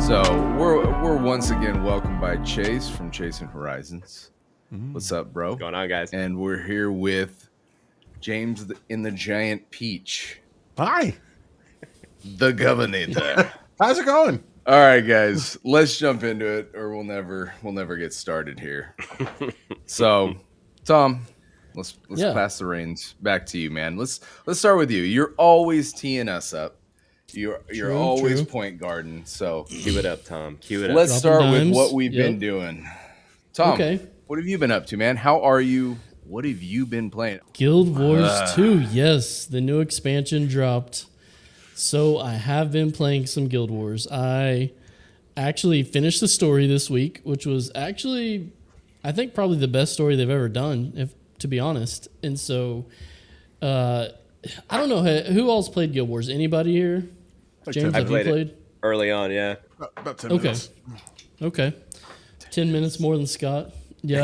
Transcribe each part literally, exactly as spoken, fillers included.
So we're we're once again welcomed by Chase from Chasing Horizons. Mm-hmm. What's up, bro? What's going on, guys? And we're here with James in the Giant Peach. Hi. The Governor. How's it going? All right, guys, let's jump into it, or we'll never we'll never get started here. So, Tom, let's let's yeah. pass the reins back to you, man. Let's let's start with you. You're always teeing us up. You're you're true, always true. point guarding. So cue it up, Tom. Cue it up. Let's start with what we've yep. been doing. Tom, okay. What have you been up to, man? How are you? What have you been playing? Guild Wars uh. two, yes, the new expansion dropped. So I have been playing some Guild Wars. I actually finished the story this week, which was actually, I think, probably the best story they've ever done, if to be honest. And so, uh, I don't know who else played Guild Wars. Anybody here? Like James, I have played, you played it early on, yeah. About, about ten okay. minutes. Okay. Ten minutes more than Scott. Yeah.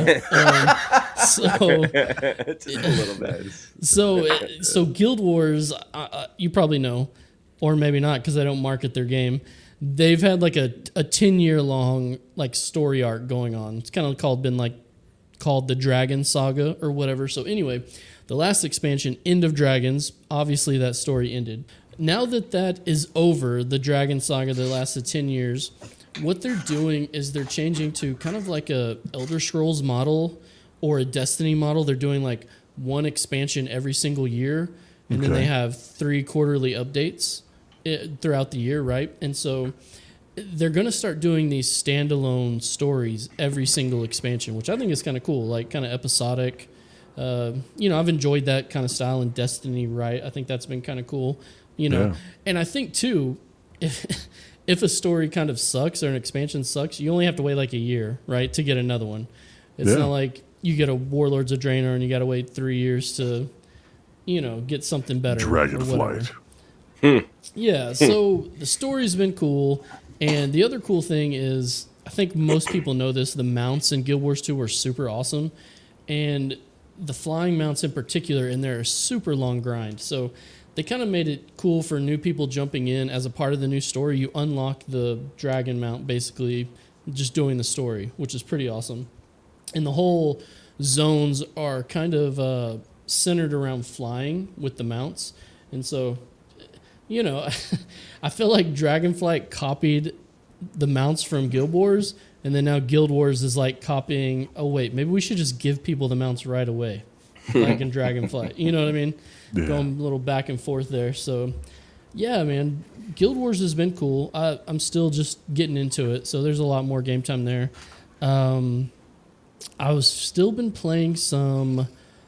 Um, so just a little bit. So, so Guild Wars, uh, you probably know, or maybe not because they don't market their game. They've had like a a ten year long like story arc going on. It's kind of called been like called the Dragon Saga or whatever. So anyway, the last expansion, End of Dragons, obviously that story ended. Now that that is over, the Dragon Saga that lasted ten years, what they're doing is they're changing to kind of like a Elder Scrolls model or a Destiny model. They're doing like one expansion every single year, and okay. then they have three quarterly updates throughout the year, right? And so they're going to start doing these standalone stories every single expansion, which I think is kind of cool, like kind of episodic. Uh, you know, I've enjoyed that kind of style in Destiny, right? I think that's been kind of cool. You know, yeah. and I think too, if if a story kind of sucks or an expansion sucks, you only have to wait like a year, right, to get another one. It's yeah. not like you get a Warlords of Draenor and you got to wait three years to, you know, get something better. Dragonflight. Hmm. Yeah, so the story's been cool, and the other cool thing is, I think most people know this, the mounts in Guild Wars two were super awesome, and the flying mounts in particular, and they're a super long grind. So they kind of made it cool for new people jumping in as a part of the new story. You unlock the dragon mount basically just doing the story, which is pretty awesome. And the whole zones are kind of uh, centered around flying with the mounts. And so, you know, I feel like Dragonflight copied the mounts from Guild Wars, and then now Guild Wars is like copying, oh, wait, maybe we should just give people the mounts right away, like in Dragonflight. You know what I mean? Yeah. Going a little back and forth there. So, yeah, man, Guild Wars has been cool. I, I'm still just getting into it, so there's a lot more game time there. Um, I was still been playing some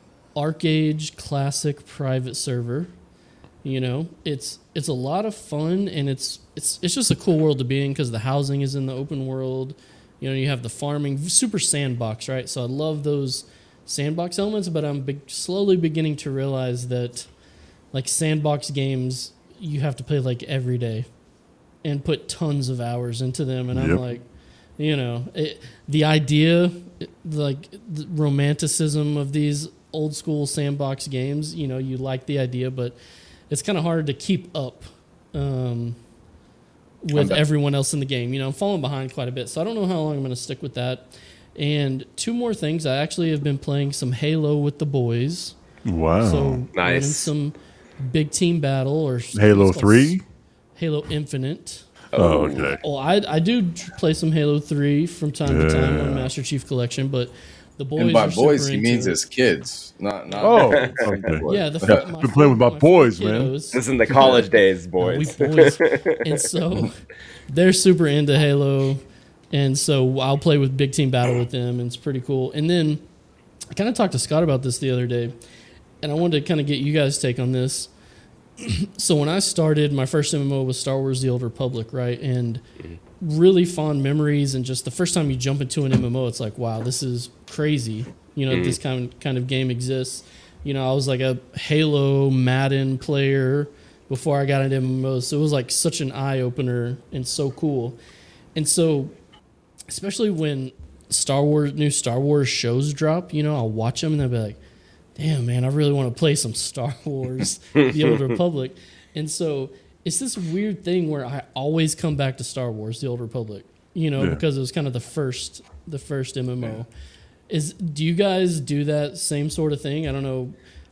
ArcAge Classic private server. You know, it's it's a lot of fun, and it's it's it's just a cool world to be in because the housing is in the open world. You know, you have the farming, super sandbox, right? So I love those sandbox elements, but I'm be- slowly beginning to realize that, like, sandbox games, you have to play, like, every day and put tons of hours into them. And yep. I'm like, you know, it, the idea, it, like, the romanticism of these old-school sandbox games, you know, you like the idea, but it's kind of hard to keep up um, with everyone else in the game. You know, I'm falling behind quite a bit, so I don't know how long I'm going to stick with that. And two more things. I actually have been playing some Halo with the boys. Wow. So nice. Some big team battle or Halo three? Halo Infinite. Oh, okay. Oh, I I do play some Halo three from time yeah. to time on Master Chief Collection, but the boys and by are boys, super he means it. his kids, not not. Oh, okay. Yeah, the yeah. my, been playing with my, my boys, man. Kiddos. This is in the college days, boys. We boys, and so they're super into Halo. And so I'll play with Big Team Battle with them, and it's pretty cool. And then I kind of talked to Scott about this the other day, and I wanted to kind of get you guys' take on this. So when I started, my first M M O was Star Wars The Old Republic, right? And really fond memories, and just the first time you jump into an M M O, it's like, wow, this is crazy. You know, mm. this kind, kind of game exists. You know, I was like a Halo, Madden player before I got into M M Os, so it was like such an eye-opener and so cool. And so especially when Star Wars, new Star Wars shows drop, you know, I'll watch them and I'll be like, damn, man, I really want to play some Star Wars, The Old Republic. And so it's this weird thing where I always come back to Star Wars: The Old Republic. You know, Yeah. because it was kind of the first the first M M O. Yeah. Is do you guys do that same sort of thing? I don't know.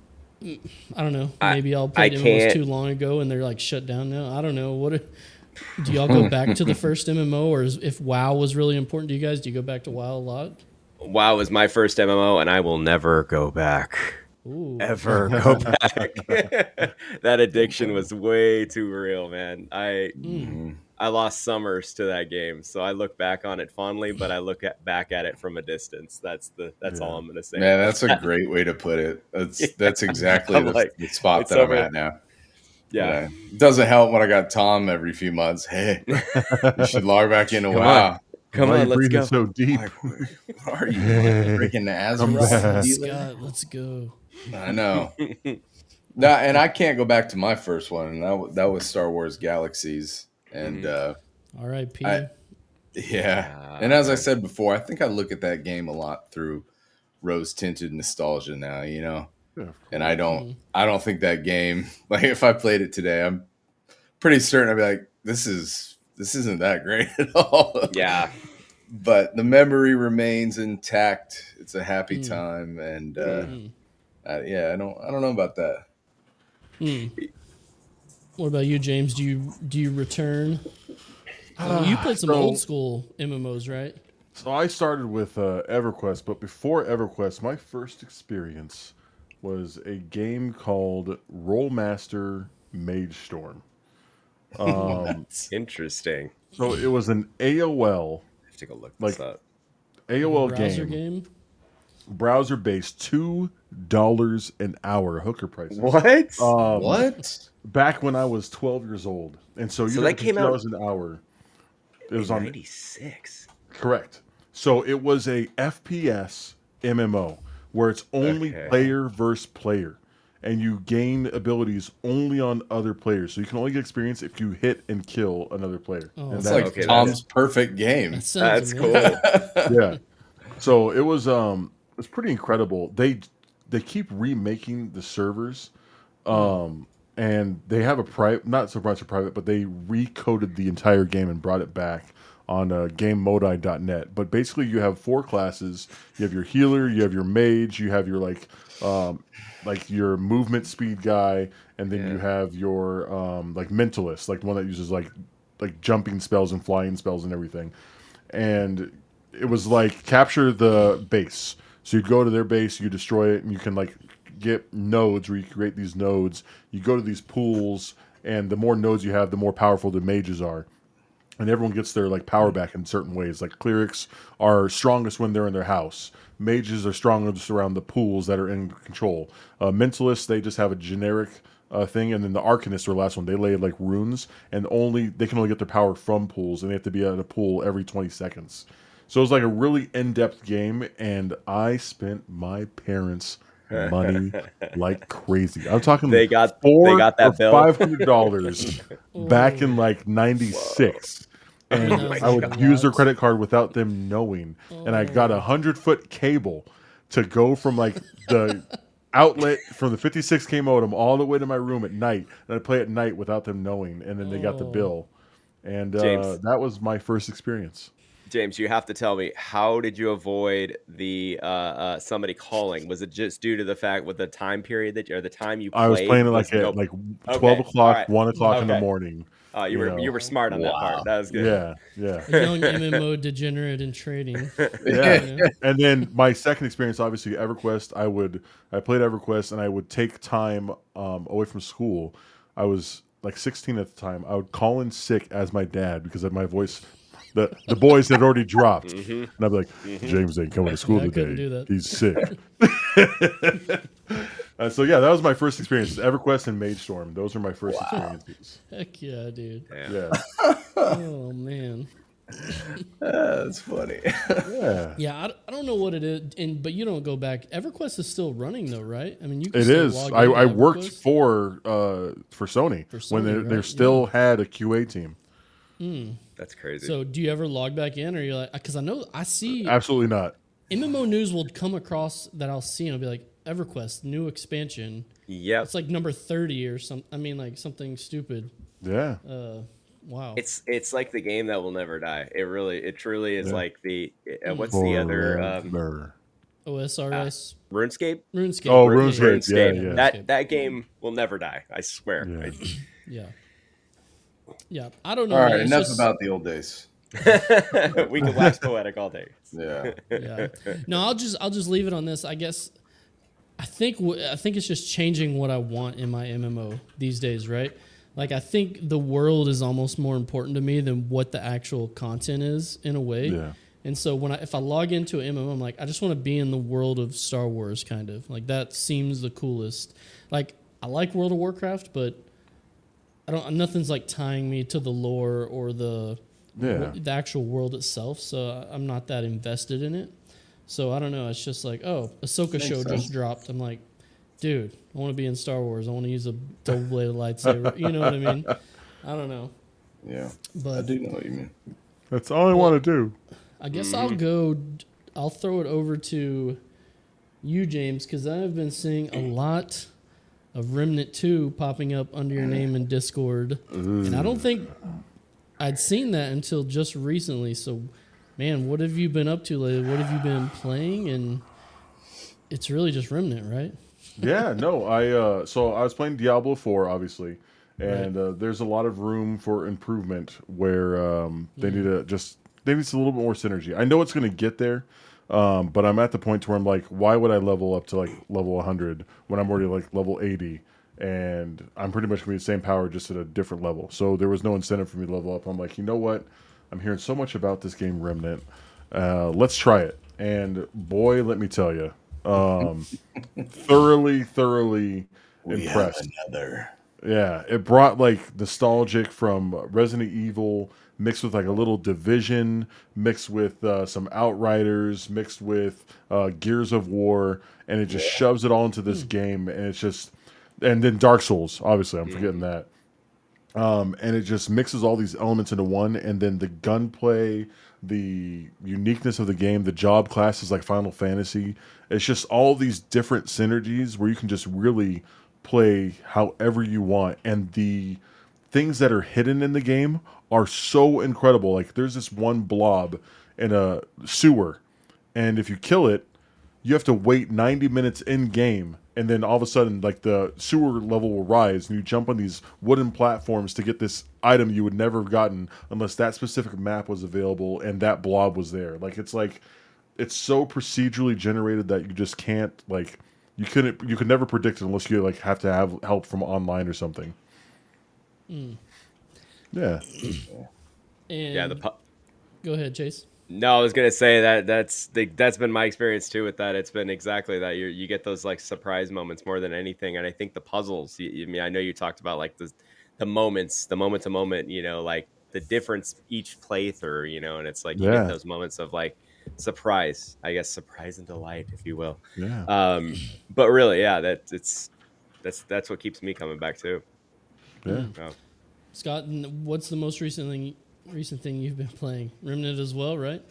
I don't know. Maybe I, I'll play M M Os too long ago and they're like shut down now. I don't know. What do y'all go back to the first M M O, or is, if WoW was really important to you guys, do you go back to WoW a lot? WoW was my first M M O, and I will never go back. Ooh. Ever go back. That addiction was way too real, man. I mm. I lost summers to that game, so I look back on it fondly, but I look at, back at it from a distance. That's the that's yeah. all I'm gonna say. Man, that's a great way to put it. That's yeah. that's exactly the, like, the spot that over. I'm at now. Yeah, it doesn't help when I got Tom every few months. Hey, you should log back into WoW. On. Come Why on, let's go. So deep. Like, what are you breaking the Azeroth? Scott, let's go. I know. No, and I can't go back to my first one, and that, that was Star Wars Galaxies. And uh, R I P. Yeah. Uh, and as I said before, I think I look at that game a lot through rose-tinted nostalgia now, you know. Yeah, and I don't, mm-hmm. I don't think that game. Like, if I played it today, I'm pretty certain I'd be like, "This is, this isn't that great at all." Yeah. But the memory remains intact. It's a happy mm. time, and uh, mm. uh, yeah, I don't, I don't know about that. Mm. What about you, James? Do you do you return? Uh, you played some so, old school M M Os, right? So I started with uh, EverQuest, but before EverQuest, my first experience was a game called Rollmaster Mage Storm. Um, That's interesting. So it was an A O L. I have to go look like, this up. A O L browser game. game. Browser based, two dollars an hour hooker prices. What? Um, what? Back when I was twelve years old, and so you so know, that came out an hour. It was on ninety-six. Correct. So it was a F P S M M O where it's only okay. player versus player, and you gain abilities only on other players. So you can only get experience if you hit and kill another player. Oh, and that's like okay, Tom's that's, perfect game. That that's cool. Yeah. So it was um it was pretty incredible. They they keep remaking the servers. Um and they have a private, not so much a private, but they recoded the entire game and brought it back on uh, game modi dot net. But basically you have four classes. You have your healer, you have your mage, you have your like um like your movement speed guy, and then yeah. you have your um like mentalist, like the one that uses like like jumping spells and flying spells and everything. And it was like capture the base. So you go to their base, you destroy it, and you can like get nodes where you create these nodes. You go to these pools, and the more nodes you have, the more powerful the mages are. And everyone gets their like power back in certain ways. Like clerics are strongest when they're in their house. Mages are strongest around the pools that are in control. Uh, mentalists, they just have a generic uh, thing, and then the arcanists are the last one. They lay like runes, and only they can only get their power from pools, and they have to be at a pool every twenty seconds. So it was like a really in-depth game, and I spent my parents' money like crazy. I'm talking they got four they got that bill five hundred dollars back in like ninety-six, and oh I would God. use their credit card without them knowing. Oh. And I got a hundred foot cable to go from like the outlet from the fifty-six K modem all the way to my room at night, and I'd play at night without them knowing. And then they got the bill, and uh, that was my first experience. James, you have to tell me, how did you avoid the uh, uh, somebody calling? Was it just due to the fact with the time period that or the time you played? I was playing it like no... at like twelve okay. o'clock, right. one o'clock okay. in the morning. Oh, you, you were know. you were smart on wow. that part. That was good. Yeah, yeah. A young M M O degenerate in trading. Yeah, you know? And then my second experience, obviously, EverQuest. I would I played EverQuest, and I would take time um, away from school. I was like sixteen at the time. I would call in sick as my dad because of my voice. The the boys had already dropped, mm-hmm. and I'd be like, mm-hmm. James ain't coming to school I today. Do that. He's sick. uh, so yeah, that was my first experience. EverQuest and Mage Storm. Those are my first wow. experiences. Heck yeah, dude. Yeah. Oh man. Uh, that's funny. Yeah. Yeah, I, I don't know what it is, and but you don't go back. EverQuest is still running though, right? I mean, you. Can it still is. Log I, I EverQuest. worked for uh for Sony, for Sony when they right? they still yeah. had a Q A team. Mm. That's crazy. So, do you ever log back in, or you're like, because I know I see absolutely not. M M O news will come across that I'll see and I'll be like, EverQuest new expansion. Yeah, it's like number thirty or something. I mean, like something stupid. Yeah. Uh, wow. It's it's like the game that will never die. It really, it truly is Yeah. like the uh, what's the other um, Forever. O S R S. RuneScape? RuneScape. Oh, Yeah, RuneScape. Yeah, RuneScape. yeah. That RuneScape. that game will never die. I swear. Yeah. Yeah. Yeah. I don't know. All right, man. It's enough just- about the old days. I, we could wax poetic all day. Yeah. Yeah. No, I'll just I'll just leave it on this. I guess I think w- I think it's just changing what I want in my M M O these days, right? Like I think the world is almost more important to me than what the actual content is in a way. Yeah. And so when I if I log into an M M O, I'm like, I just want to be in the world of Star Wars, kind of like that seems the coolest. Like I like World of Warcraft, but I don't. Nothing's like tying me to the lore or the Yeah. the actual world itself. So I'm not that invested in it. So I don't know. It's just like, oh, Ahsoka Makes show sense. just dropped. I'm like, dude, I want to be in Star Wars. I want to use a double-bladed lightsaber. You know what I mean? I don't know, Yeah. I but do know what you mean. That's all I want to do. I guess I'll go. I'll throw it over to you, James, because I've been seeing a lot of Remnant two popping up under your name in Discord, and I don't think I'd seen that until just recently. So, man, what have you been up to lately? What have you been playing? And it's really just Remnant, right? Yeah, no, I uh so I was playing Diablo four obviously, and uh, there's a lot of room for improvement where um they need to just they need a little bit more synergy. I know it's going to get there. Um, but I'm at the point where I'm like, why would I level up to like level one hundred when I'm already like level eighty, and I'm pretty much gonna be the same power just at a different level. So there was no incentive for me to level up. I'm like, you know what? I'm hearing so much about this game Remnant. Uh, let's try it. And boy, let me tell you, um, thoroughly, thoroughly We impressed. have another. Yeah, it brought like nostalgic from Resident Evil mixed with like a little Division, mixed with uh, some Outriders, mixed with uh, Gears of War, and it just shoves it all into this game, and it's just, and then Dark Souls, obviously, I'm forgetting that. Um, and it just mixes all these elements into one, and then the gunplay, the uniqueness of the game, the job classes like Final Fantasy, it's just all these different synergies where you can just really play however you want, and the things that are hidden in the game are so incredible. Like there's this one blob in a sewer, and if you kill it, you have to wait ninety minutes in game, and then all of a sudden like the sewer level will rise, and you jump on these wooden platforms to get this item you would never have gotten unless that specific map was available and that blob was there. Like it's like it's so procedurally generated that you just can't like you couldn't you could never predict it unless you like have to have help from online or something. Mm. Yeah. And Yeah, the pu- go ahead, Chase. No, I was gonna say that that's the, that's been my experience too with that. It's been exactly that. You you get those like surprise moments more than anything, and I think the puzzles. You, you- I mean, I know you talked about like the the moments, the moment to moment. You know, like the difference each playthrough. You know, and it's like you Yeah. get those moments of like surprise. I guess surprise and delight, if you will. Yeah. Um, but really, yeah, that it's that's that's what keeps me coming back too. Yeah. Oh. Scott, n- what's the most recent thing, recent thing you've been playing? Remnant as well, right?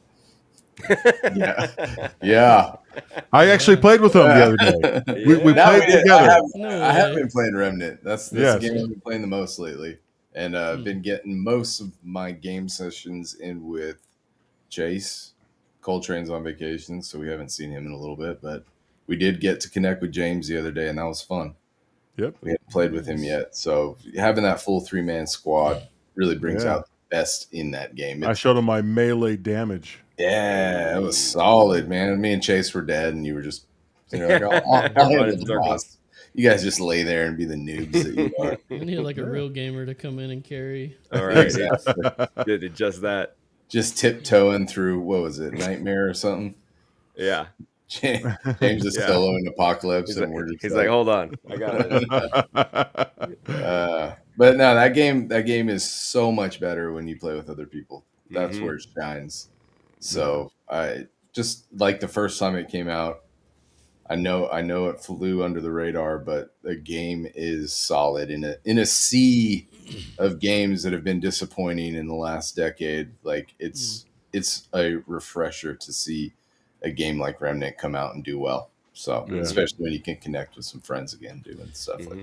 Yeah. Yeah. I actually played with them the other day. We, we Yeah. No, played we did. I together. have, No I have way. been playing Remnant. That's that's Yes. the game I've been playing the most lately. And uh, I've Hmm. been getting most of my game sessions in with Chase. Coltrane's on vacation, so we haven't seen him in a little bit. But we did get to connect with James the other day, and that was fun. Yep. We haven't played with him yet. So having that full three-man squad really brings Yeah. out the best in that game. I It's, showed him my melee damage. yeah, it was solid, man. Me and Chase were dead, and you were just you know, like, I'll, I'll, I'll Running handle the circles. boss. You guys just lay there and be the noobs that you are. I need like a real gamer to come in and carry. All right, Exactly. did just that. Just tiptoeing through, what was it, Nightmare or something? Yeah, James is Yeah. soloing Apocalypse, he's, and like, we're just he's like, hold on, I got it. uh, but no, that game that game is so much better when you play with other people. That's Mhm. where it shines. So I just like the first time it came out. I know I know it flew under the radar, but the game is solid in a in a sea of games that have been disappointing in the last decade. Like it's it's a refresher to see a game like Remnant come out and do well. So Yeah. especially when you can connect with some friends again doing stuff like Mhm. that.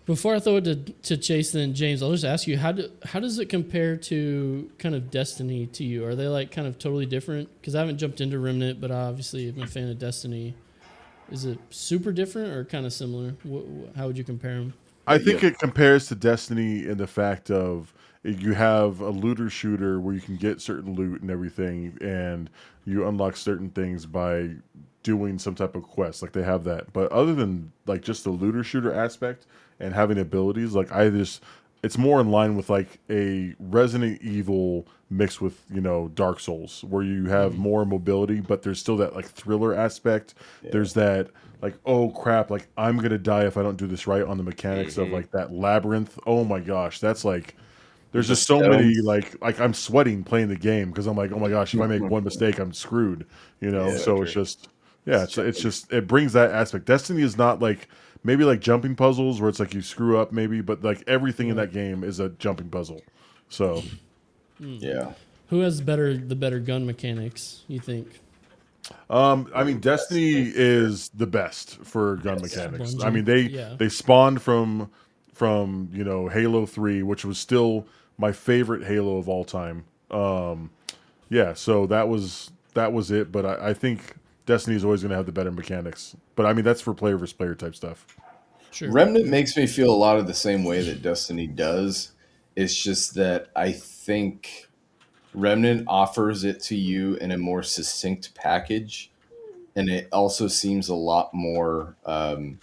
Before I throw it to, to Chase and James, I'll just ask you how do how does it compare to kind of Destiny to you? Are they like kind of totally different? Because I haven't jumped into Remnant, but I obviously am a fan of Destiny. Is it super different or kind of similar? What, how would you compare them? I think it compares to Destiny in the fact of you have a looter shooter where you can get certain loot and everything, and you unlock certain things by doing some type of quest. Like they have that, but other than like just the looter shooter aspect and having abilities, like I just it's more in line with like a Resident Evil mixed with, you know, Dark Souls, where you have mm-hmm. more mobility, but there's still that like thriller aspect. Yeah. There's that like, oh crap, like I'm gonna die if I don't do this right on the mechanics mm-hmm. of like that labyrinth. Oh my gosh, that's like there's just so many like like I'm sweating playing the game because I'm like, oh my gosh, if I make one mistake, I'm screwed. You know, yeah, so true. It's just yeah, it's it's just it brings that aspect. Destiny is not like maybe like jumping puzzles where it's like you screw up maybe, but like everything in that game is a jumping puzzle. So yeah. Who has better the better gun mechanics, you think? Um, I mean, Destiny is the best for gun mechanics. I mean, they yeah. they spawned from from you know Halo three, which was still my favorite Halo of all time. Um, yeah, so that was that was it. But I, I think Destiny is always going to have the better mechanics. But I mean, that's for player versus player type stuff. Sure. Remnant makes me feel a lot of the same way that Destiny does. It's just that I think Remnant offers it to you in a more succinct package, and it also seems a lot more um,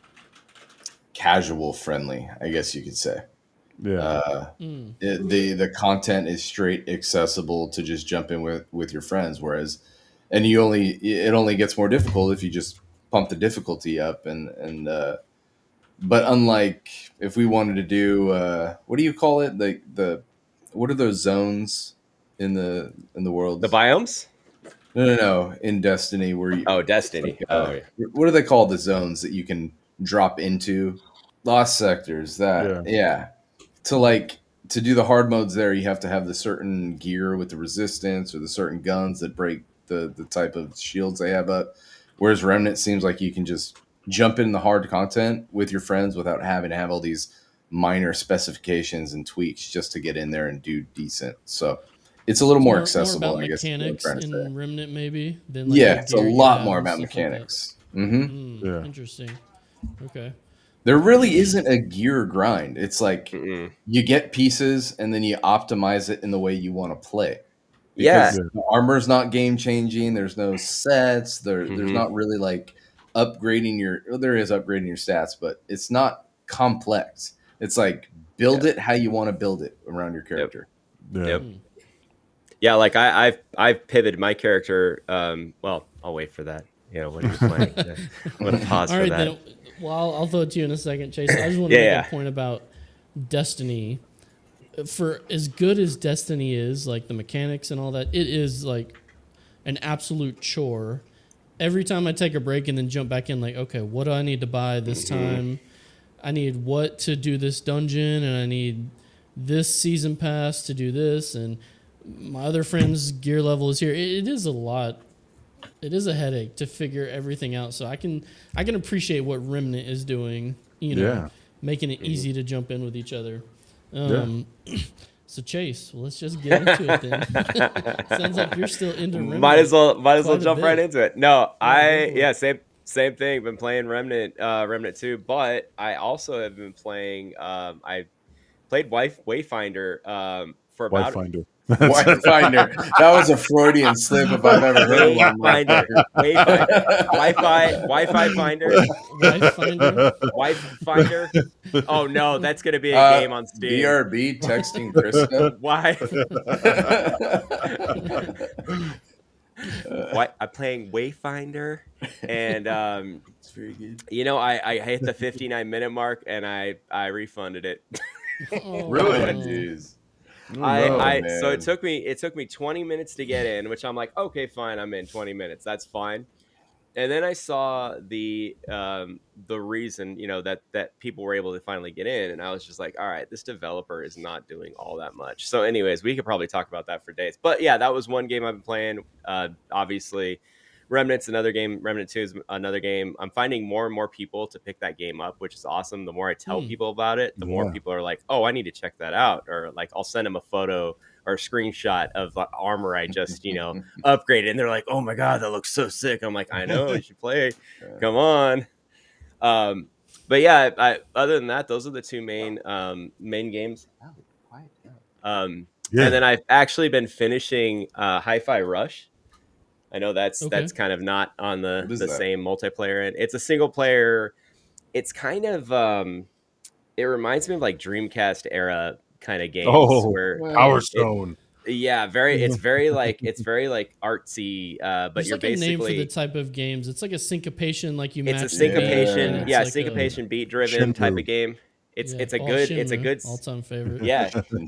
casual friendly, I guess you could say. Yeah. Uh, mm. it, the the content is straight accessible to just jump in with, with your friends, whereas, and you only it only gets more difficult if you just pump the difficulty up, and and uh, but unlike if we wanted to do uh, what do you call it the the what are those zones in the in the world? The biomes? No, no, no. In Destiny, where you oh Destiny, like, uh, oh yeah. What do they call the zones that you can drop into? Lost sectors. That yeah. yeah. To like to do the hard modes there, you have to have the certain gear with the resistance or the certain guns that break the the type of shields they have up. Whereas Remnant seems like you can just jump in the hard content with your friends without having to have all these minor specifications and tweaks just to get in there and do decent. So it's a little more, more accessible, more about I guess. Mechanics in Remnant, maybe. Than like yeah, it's a lot more about mechanics. Like mm-hmm. mm, yeah. Interesting. Okay. There really isn't a gear grind. It's like Mm-mm. you get pieces and then you optimize it in the way you want to play. Yeah. The armor's not game changing. There's no sets. There, mm-hmm. There's not really like upgrading your. Well, there is upgrading your stats, but it's not complex. It's like build yeah. it how you want to build it around your character. Yep. Yeah. Yep. Yeah, like I, I've I've pivoted my character. Um, well, I'll wait for that. You know, what are you playing? I'm gonna pause All for right, that. Then, well, I'll, I'll throw it to you in a second, Chase. I just want to yeah, make yeah. a point about Destiny. For as good as Destiny is, like the mechanics and all that, it is like an absolute chore. Every time I take a break and then jump back in, like, okay, what do I need to buy this mm-hmm. time? I need what to do this dungeon, and I need this season pass to do this, and my other friend's gear level is here. It, it is a lot. It is a headache to figure everything out. So I can I can appreciate what Remnant is doing, you know, yeah. making it easy to jump in with each other. Um, yeah. So Chase, well, let's just get into it then. Sounds like you're still into Remnant. Might as well might as well jump right into it. No, yeah, I yeah, same same thing. Been playing Remnant, uh, Remnant two, but I also have been playing. Um, I played Wife Wayfinder um, for about. Wayfinder. Wi-Finder. That was a Freudian slip if I've ever heard one. Wayfinder. Wayfinder. Wi-Fi. Wi-Fi finder. Wi-Finder. Wi-Finder. Oh no, that's gonna be a uh, game on Steam. B R B texting Krista. Why? Why? I'm playing Wayfinder, and um, it's very good. You know, I, I hit the fifty-nine minute mark, and I I refunded it. Oh, really? Jeez. Oh, I, no, I so it took me it took me twenty minutes to get in, which I'm like, okay, fine, I'm in twenty minutes, that's fine. And then I saw the um, the reason, you know, that that people were able to finally get in, and I was just like, all right, this developer is not doing all that much. So, anyways, we could probably talk about that for days. But yeah, that was one game I've been playing. Uh, obviously, Remnant's another game. Remnant two is another game. I'm finding more and more people to pick that game up, which is awesome. The more I tell Hmm. people about it, the Yeah. more people are like, "Oh, I need to check that out," or like I'll send them a photo or a screenshot of the armor I just you know upgraded, and they're like, "Oh my god, that looks so sick!" I'm like, "I know, you should play. Come on." Um, but yeah, I, I, other than that, those are the two main um, main games. Oh, quiet down. Um, Yeah. And then I've actually been finishing uh, Hi-Fi Rush. I know that's Okay. that's kind of not on the, What is the that? same multiplayer end. It's a single player. It's kind of um, it reminds me of like Dreamcast era kind of games Oh, where Power it- Stone. yeah, very it's very like it's very like artsy, uh, but There's you're like a name for basically the type of games. It's like a syncopation, like you. it's a match the syncopation, beat, and it's yeah, like a- syncopation beat driven type Shenmue. of game. It's yeah. it's a Oh, good it's a Shenmue, good all-time favorite. yeah,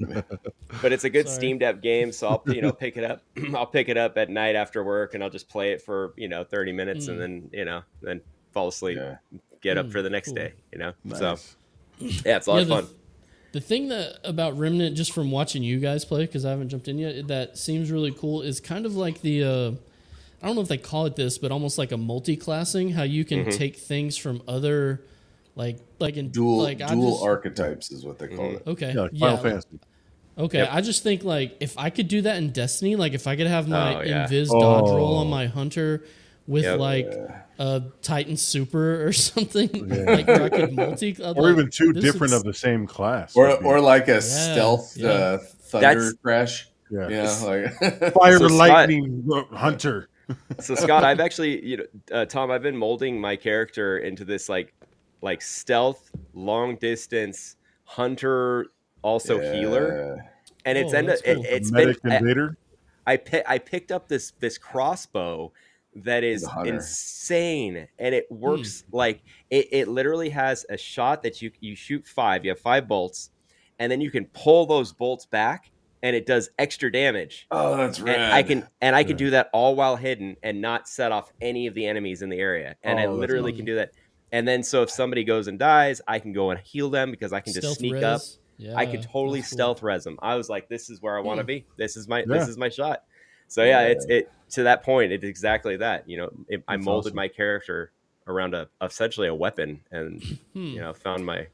but it's a good Sorry. Steam Deck game, so I'll you know pick it up. I'll pick it up at night after work, and I'll just play it for you know thirty minutes, Mm. and then you know then fall asleep, Yeah. get up Mm, for the next cool. day. You know, Nice. so yeah, it's a lot Yeah, of the- fun. The thing that about Remnant, just from watching you guys play, because I haven't jumped in yet, that seems really cool is kind of like the, uh, I don't know if they call it this, but almost like a multi-classing, how you can Mm-hmm. take things from other, like, like in Dual like I dual just- archetypes is what they call Mhm. it. Okay, Yeah, like yeah, Final like- Fantasy. okay. Yep. I just think like if I could do that in Destiny, like if I could have my Oh, yeah. invis dodge roll Oh. on my hunter with Yep. like a Titan Super or something, like where I could multi, I'd Or like, even two this different is- of the same class. Or would be- or like a stealth yeah. uh, thunder That's- crash. yeah. You know, like Fire So Scott- lightning hunter. So Scott, I've actually, you know, uh, Tom, I've been molding my character into this like, like stealth, long distance hunter, also healer, Yeah. and it's Oh, ended. that's It, cool. it's been. Medic I, invader. I pi- I picked up this this crossbow that is The hunter. insane, and it works like it, it literally has a shot that you you shoot five. You have five bolts, and then you can pull those bolts back, and it does extra damage. Oh, that's right. And I can and I can Yeah. do that all while hidden and not set off any of the enemies in the area. And I Oh, that's literally awesome. can do that. And then so if somebody goes and dies, I can go and heal them because I can just stealth sneak res. up. Yeah, I could totally that's cool. stealth res them. I was like, this is where I want to Hmm. be. This is my Yeah. this is my shot. So yeah, Yeah. it's it to that point. It's exactly that. You know, it, I That's molded awesome. my character around a essentially a weapon, and Hmm. you know, found my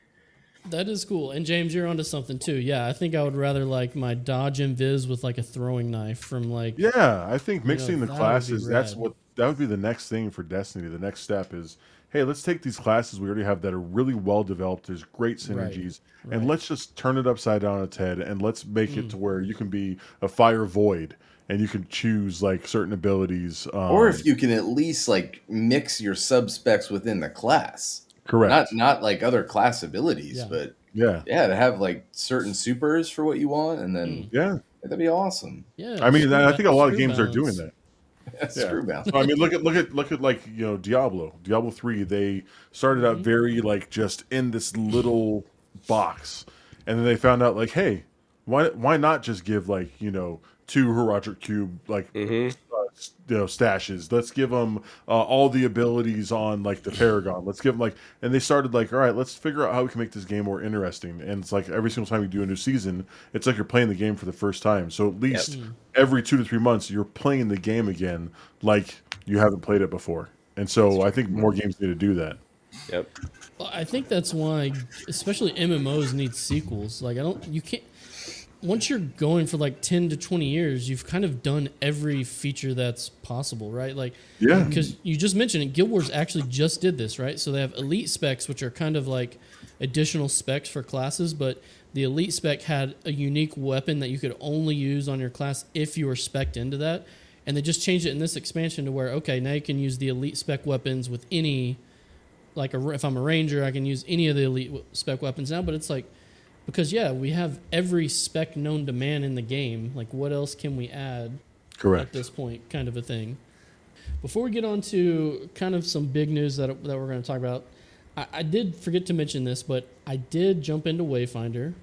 That is cool. And James, you're onto something too. Yeah, I think I would rather like my dodge and viz with like a throwing knife from like Yeah, I think mixing know, the that would be classes, that's rad. what that would be the next thing for Destiny. The next step is, hey, let's take these classes we already have that are really well developed. There's great synergies, right. and let's just turn it upside down on its head, and let's make Mm. it to where you can be a fire void, and you can choose like certain abilities. Um, Or if you can at least like mix your sub specs within the class, correct, not not like other class abilities, Yeah. but yeah, yeah, to have like certain supers for what you want, and then Mm. yeah. that'd be awesome. yeah. I mean, screw I ba- think a lot of screw games are balance. doing that. Screw bounce. So, I mean, look at look at look at like you know Diablo, Diablo three. They started out very like just in this little box, and then they found out like, hey, why why not just give like you know two Herodric Cube like Mhm. uh, s- you know stashes? Let's give them uh, all the abilities on like the Paragon. Let's give them like, and they started like, all right, let's figure out how we can make this game more interesting. And it's like every single time you do a new season, it's like you're playing the game for the first time. So at least every two to three months, you're playing the game again like you haven't played it before. And so I think more games need to do that. Yep. Well, I think that's why, especially M M Os need sequels. Like I don't, you can't. Once you're going for like ten to twenty years, you've kind of done every feature that's possible, right? Like, Yeah. because you just mentioned it, Guild Wars actually just did this, right? So they have elite specs, which are kind of like additional specs for classes, but the elite spec had a unique weapon that you could only use on your class if you were spec'd into that. And they just changed it in this expansion to where, okay, now you can use the elite spec weapons with any, like a, if I'm a ranger, I can use any of the elite w- spec weapons now, but it's like, because yeah, we have every spec known to man in the game. Like, what else can we add at Correct. this point, kind of a thing. Before we get on to kind of some big news that, that we're going to talk about, I, I did forget to mention this, but I did jump into Wayfinder.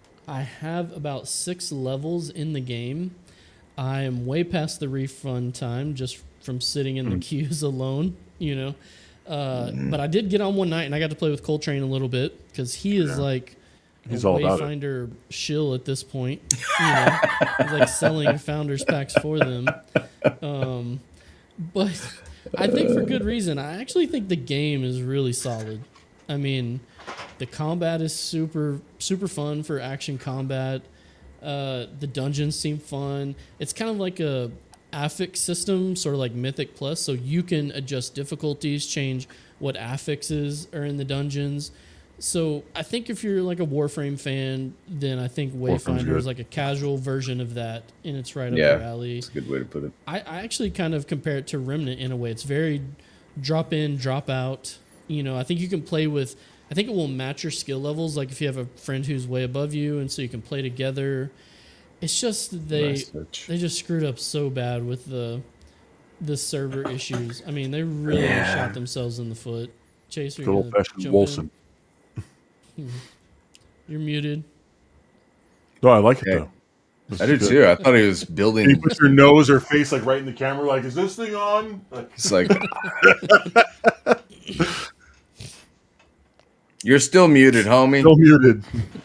I have about six levels in the game. I am way past the refund time just from sitting in the queues alone, you know. Uh, But I did get on one night and I got to play with Coltrane a little bit because he is Yeah. like He's a all about it. Wayfinder shill at this point. You know, he's like selling founders packs for them. Um, but I think for good reason. I actually think the game is really solid. I mean, the combat is super super fun for action combat. Uh, the dungeons seem fun. It's kind of like a affix system, sort of like Mythic Plus, so you can adjust difficulties, change what affixes are in the dungeons. So I think if you're like a Warframe fan, then I think Wayfinder is like a casual version of that, and it's right up Yeah, your alley. that's a good way to put it. I, I actually kind of compare it to Remnant in a way. It's very drop in, drop out. You know, I think you can play with, I think it will match your skill levels. Like if you have a friend who's way above you, and so you can play together. It's just that they Nice touch. they just screwed up so bad with the the server issues. I mean, they really Yeah. shot themselves in the foot. Chase, are you Good gonna old fashioned jump Wilson. in? You're muted. No, I like it Okay. though. This I is did good. too. I thought he was And you building. put your nose or face like right in the camera, like, is this thing on? Like, It's like you're still muted, homie. still muted.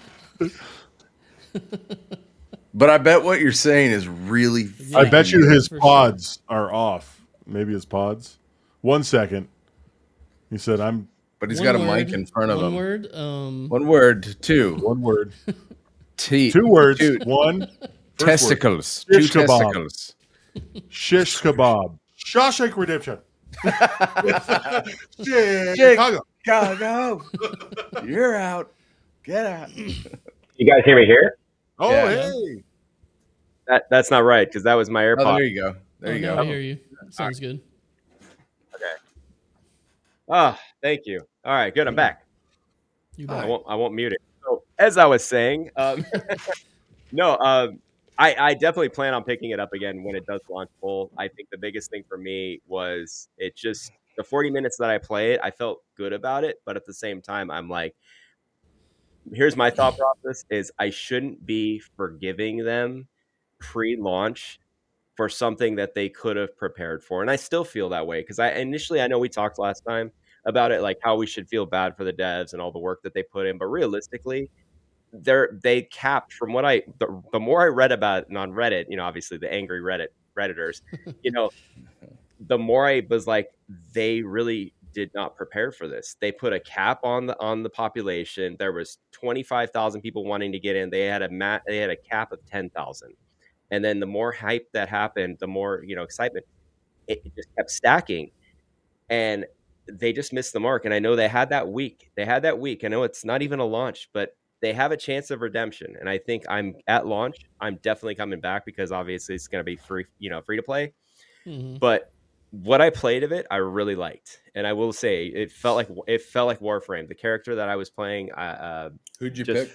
But I bet what you're saying is really. Yeah, I bet you his for sure. pods are off. Maybe his pods. One second. He said, "I'm But he's One got a word, mic in front of one him. word. Um, One word. Two. one word, T. two words, Two one first word. testicles. Two Shish kebab. testicles. Shish kebab, Shawshank Redemption, Chicago." Go, go. You're out. Get out. You guys hear me here? Oh, Yeah. hey, That that's not right because that was my Oh, AirPod. there you go. There oh, you no, go. I hear you. Sounds good. Oh, thank you. All right, good. I'm back. You I back. won't I won't mute it. So as I was saying, um, no, um, I, I definitely plan on picking it up again when it does launch full. I think the biggest thing for me was it just the forty minutes that I played, I felt good about it, but at the same time, I'm like, here's my thought process: is I shouldn't be forgiving them pre-launch for something that they could have prepared for, and I still feel that way because I initially I know we talked last time about it, like how we should feel bad for the devs and all the work that they put in, but realistically, they're they capped from what I the, the more I read about it on Reddit, you know, obviously the angry Reddit redditors, you know, the more I was like, they really did not prepare for this. They put a cap on the on the population. There was twenty-five thousand people wanting to get in. They had a mat. They had a cap of ten thousand, and then the more hype that happened, the more you know excitement. It, it just kept stacking, and they just missed the mark. And I know they had that week. They had that week. I know it's not even a launch, but they have a chance of redemption. And I think I'm at launch. I'm definitely coming back because obviously it's going to be free, you know, free to play. Mhm. But what I played of it, I really liked, and I will say it felt like it felt like Warframe. The character that I was playing, uh, Who'd you just pick?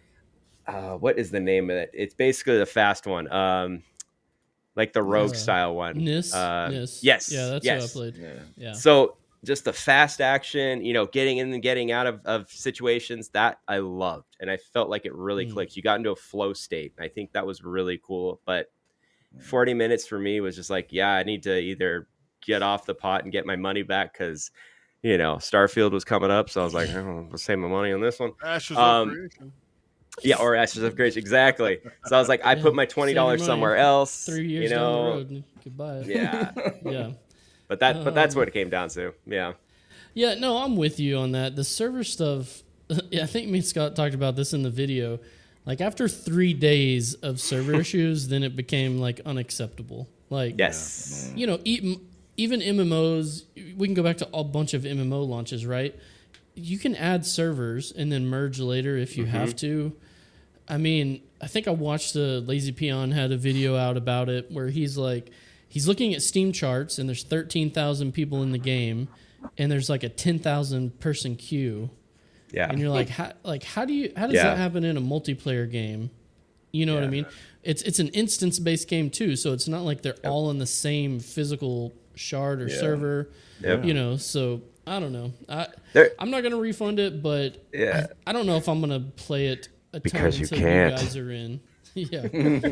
uh, what is the name of it? It's basically the fast one, um, like the rogue Uh, style one. Nis. Uh, Nis. Yes, Yeah, that's yes. what I played. Yeah. Yeah. So just the fast action, you know, getting in and getting out of, of situations that I loved, and I felt like it really Mm. clicked. You got into a flow state. I think that was really cool. But forty minutes for me was just like, yeah, I need to either get off the pot and get my money back because, you know, Starfield was coming up. So I was like, oh, I'll save my money on this one. Ashes Um, of Creation. Yeah, or Ashes of Creation. Exactly. So I was like, I Yeah, put my twenty dollars save your money. somewhere else. Three years you know, down the road, you could buy it. Yeah. Yeah. But that but that's Um, what it came down to. Yeah. Yeah, no, I'm with you on that. The server stuff, I think me and Scott talked about this in the video. Like after three days of server issues, then it became like unacceptable. Like, Yes. you know, e- even M M Os, we can go back to a bunch of M M O launches, right? You can add servers and then merge later if you have to. I mean, I think I watched the Lazy Peon had a video out about it where he's like, he's looking at Steam charts and there's thirteen thousand people in the game and there's like a ten thousand person queue. Yeah. And you're like, how, like, how do you, how does Yeah. that happen in a multiplayer game? You know what I Yeah. mean? It's it's an instance based game too, so it's not like they're all in the same physical shard or Yeah. server. Yep. You know, so I don't know. I There- I'm not gonna refund it, but Yeah. I, I don't know if I'm gonna play it a Because ton you until can't. you guys are in. Yeah.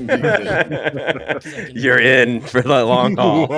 You're in for the long haul.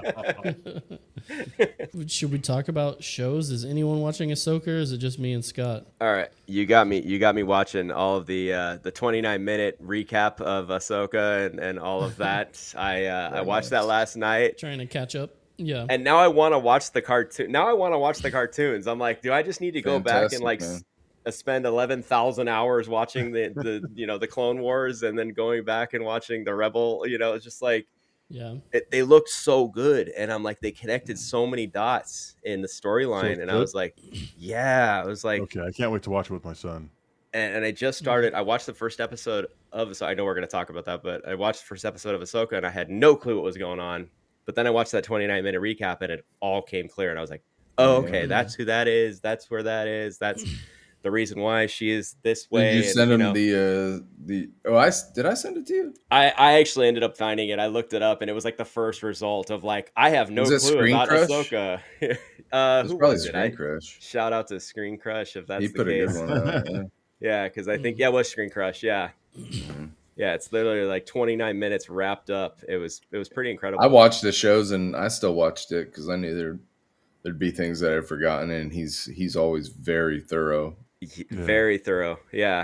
Should we talk about shows? Is anyone watching Ahsoka or is it just me and Scott? All right, you got me. You got me watching all of the uh, the twenty-nine minute recap of Ahsoka and, and all of that. I uh, I watched that last night. Trying to catch up? Yeah. And now I want to watch the cartoon. Now I want to watch the cartoons. I'm like, do I just need to go back and Fantastic, like man. s- spend eleven thousand hours watching the, the, you know, the Clone Wars and then going back and watching the Rebel, you know, it's just like, Yeah. it, they looked so good. And I'm like, they connected so many dots in the storyline. So and I good? was like, yeah, I was like, Okay, I can't wait to watch it with my son. and, and I just started. I watched the first episode of. So I know we're going to talk about that, but I watched the first episode of Ahsoka, and I had no clue what was going on. But then I watched that twenty-nine minute recap, and it all came clear. And I was like, "Oh, okay, Yeah. that's who that is. That's where that is. That's the reason why she is this way." Did you and, send him know, the uh the? Oh, I s- did I send it to you? I I actually ended up finding it. I looked it up, and it was like the first result of like I have no Was it clue Screen about Crush? Ahsoka. uh, It's who probably was it? Screen I, Crush. shout out to Screen Crush if that's He the put a case. good one out. Yeah. Yeah, because I think yeah, it was Screen Crush. Yeah, yeah, it's literally like twenty-nine minutes wrapped up. It was it was pretty incredible. I watched the shows and I still watched it because I knew there there'd be things that I'd forgotten, and he's he's always very thorough. Very thorough. Yeah,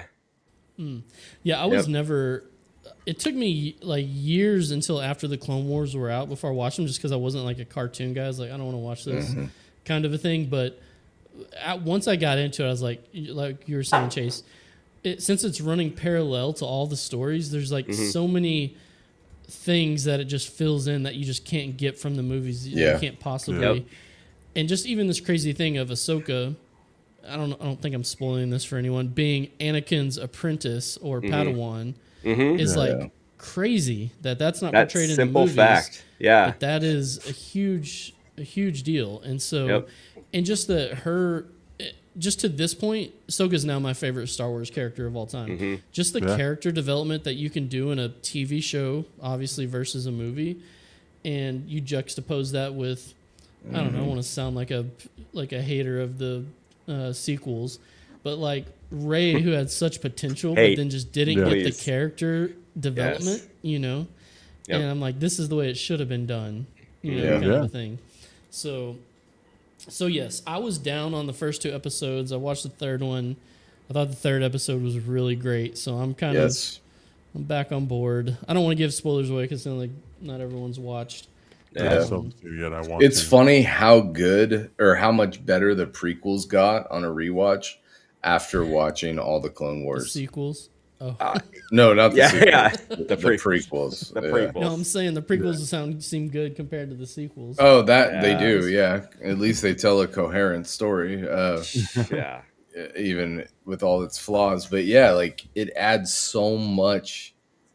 Yeah, I was Yep. never. It took me like years until after the Clone Wars were out before I watched them, just because I wasn't like a cartoon guy. I was like, I don't want to watch this kind of a thing. But at, once I got into it, I was like, like you were saying, Chase, it, since it's running parallel to all the stories, there's like so many things that it just fills in that you just can't get from the movies. You, Yeah. you can't possibly. Yep. And just even this crazy thing of Ahsoka. I don't. I don't think I'm spoiling this for anyone. Being Anakin's apprentice or Padawan mm-hmm. is Yeah. like crazy that that's not That's portrayed in simple the movies. fact. Yeah, But that is a huge, a huge deal. And so, Yep. and just that her, just to this point, Ahsoka's now my favorite Star Wars character of all time. Mm-hmm. Just the Yeah. character development that you can do in a T V show, obviously versus a movie, and you juxtapose that with, I don't know, I want to sound like a like a hater of the uh, sequels, but like Rey, who had such potential, Hate. but then just didn't Yeah. get Please. the character development, you know. Yep. And I'm like, this is the way it should have been done, you know, Yeah. kind of Yeah. a thing. So, so yes, I was down on the first two episodes. I watched the third one. I thought the third episode was really great. So I'm kind Yes. of I'm back on board. I don't want to give spoilers away because like not everyone's watched. Yeah. I still haven't seen it yet. I want It's to. funny how good or how much better the prequels got on a rewatch after watching all the Clone The Wars. sequels. Oh Uh, No, not the yeah, sequels. yeah. The, The prequels. prequels. The Yeah. prequels. no, I'm saying the prequels sound seem good compared to the sequels. Oh, that they Yeah. do. Yeah, at least they tell a coherent story. Uh, yeah, even with all its flaws. But yeah, like it adds so much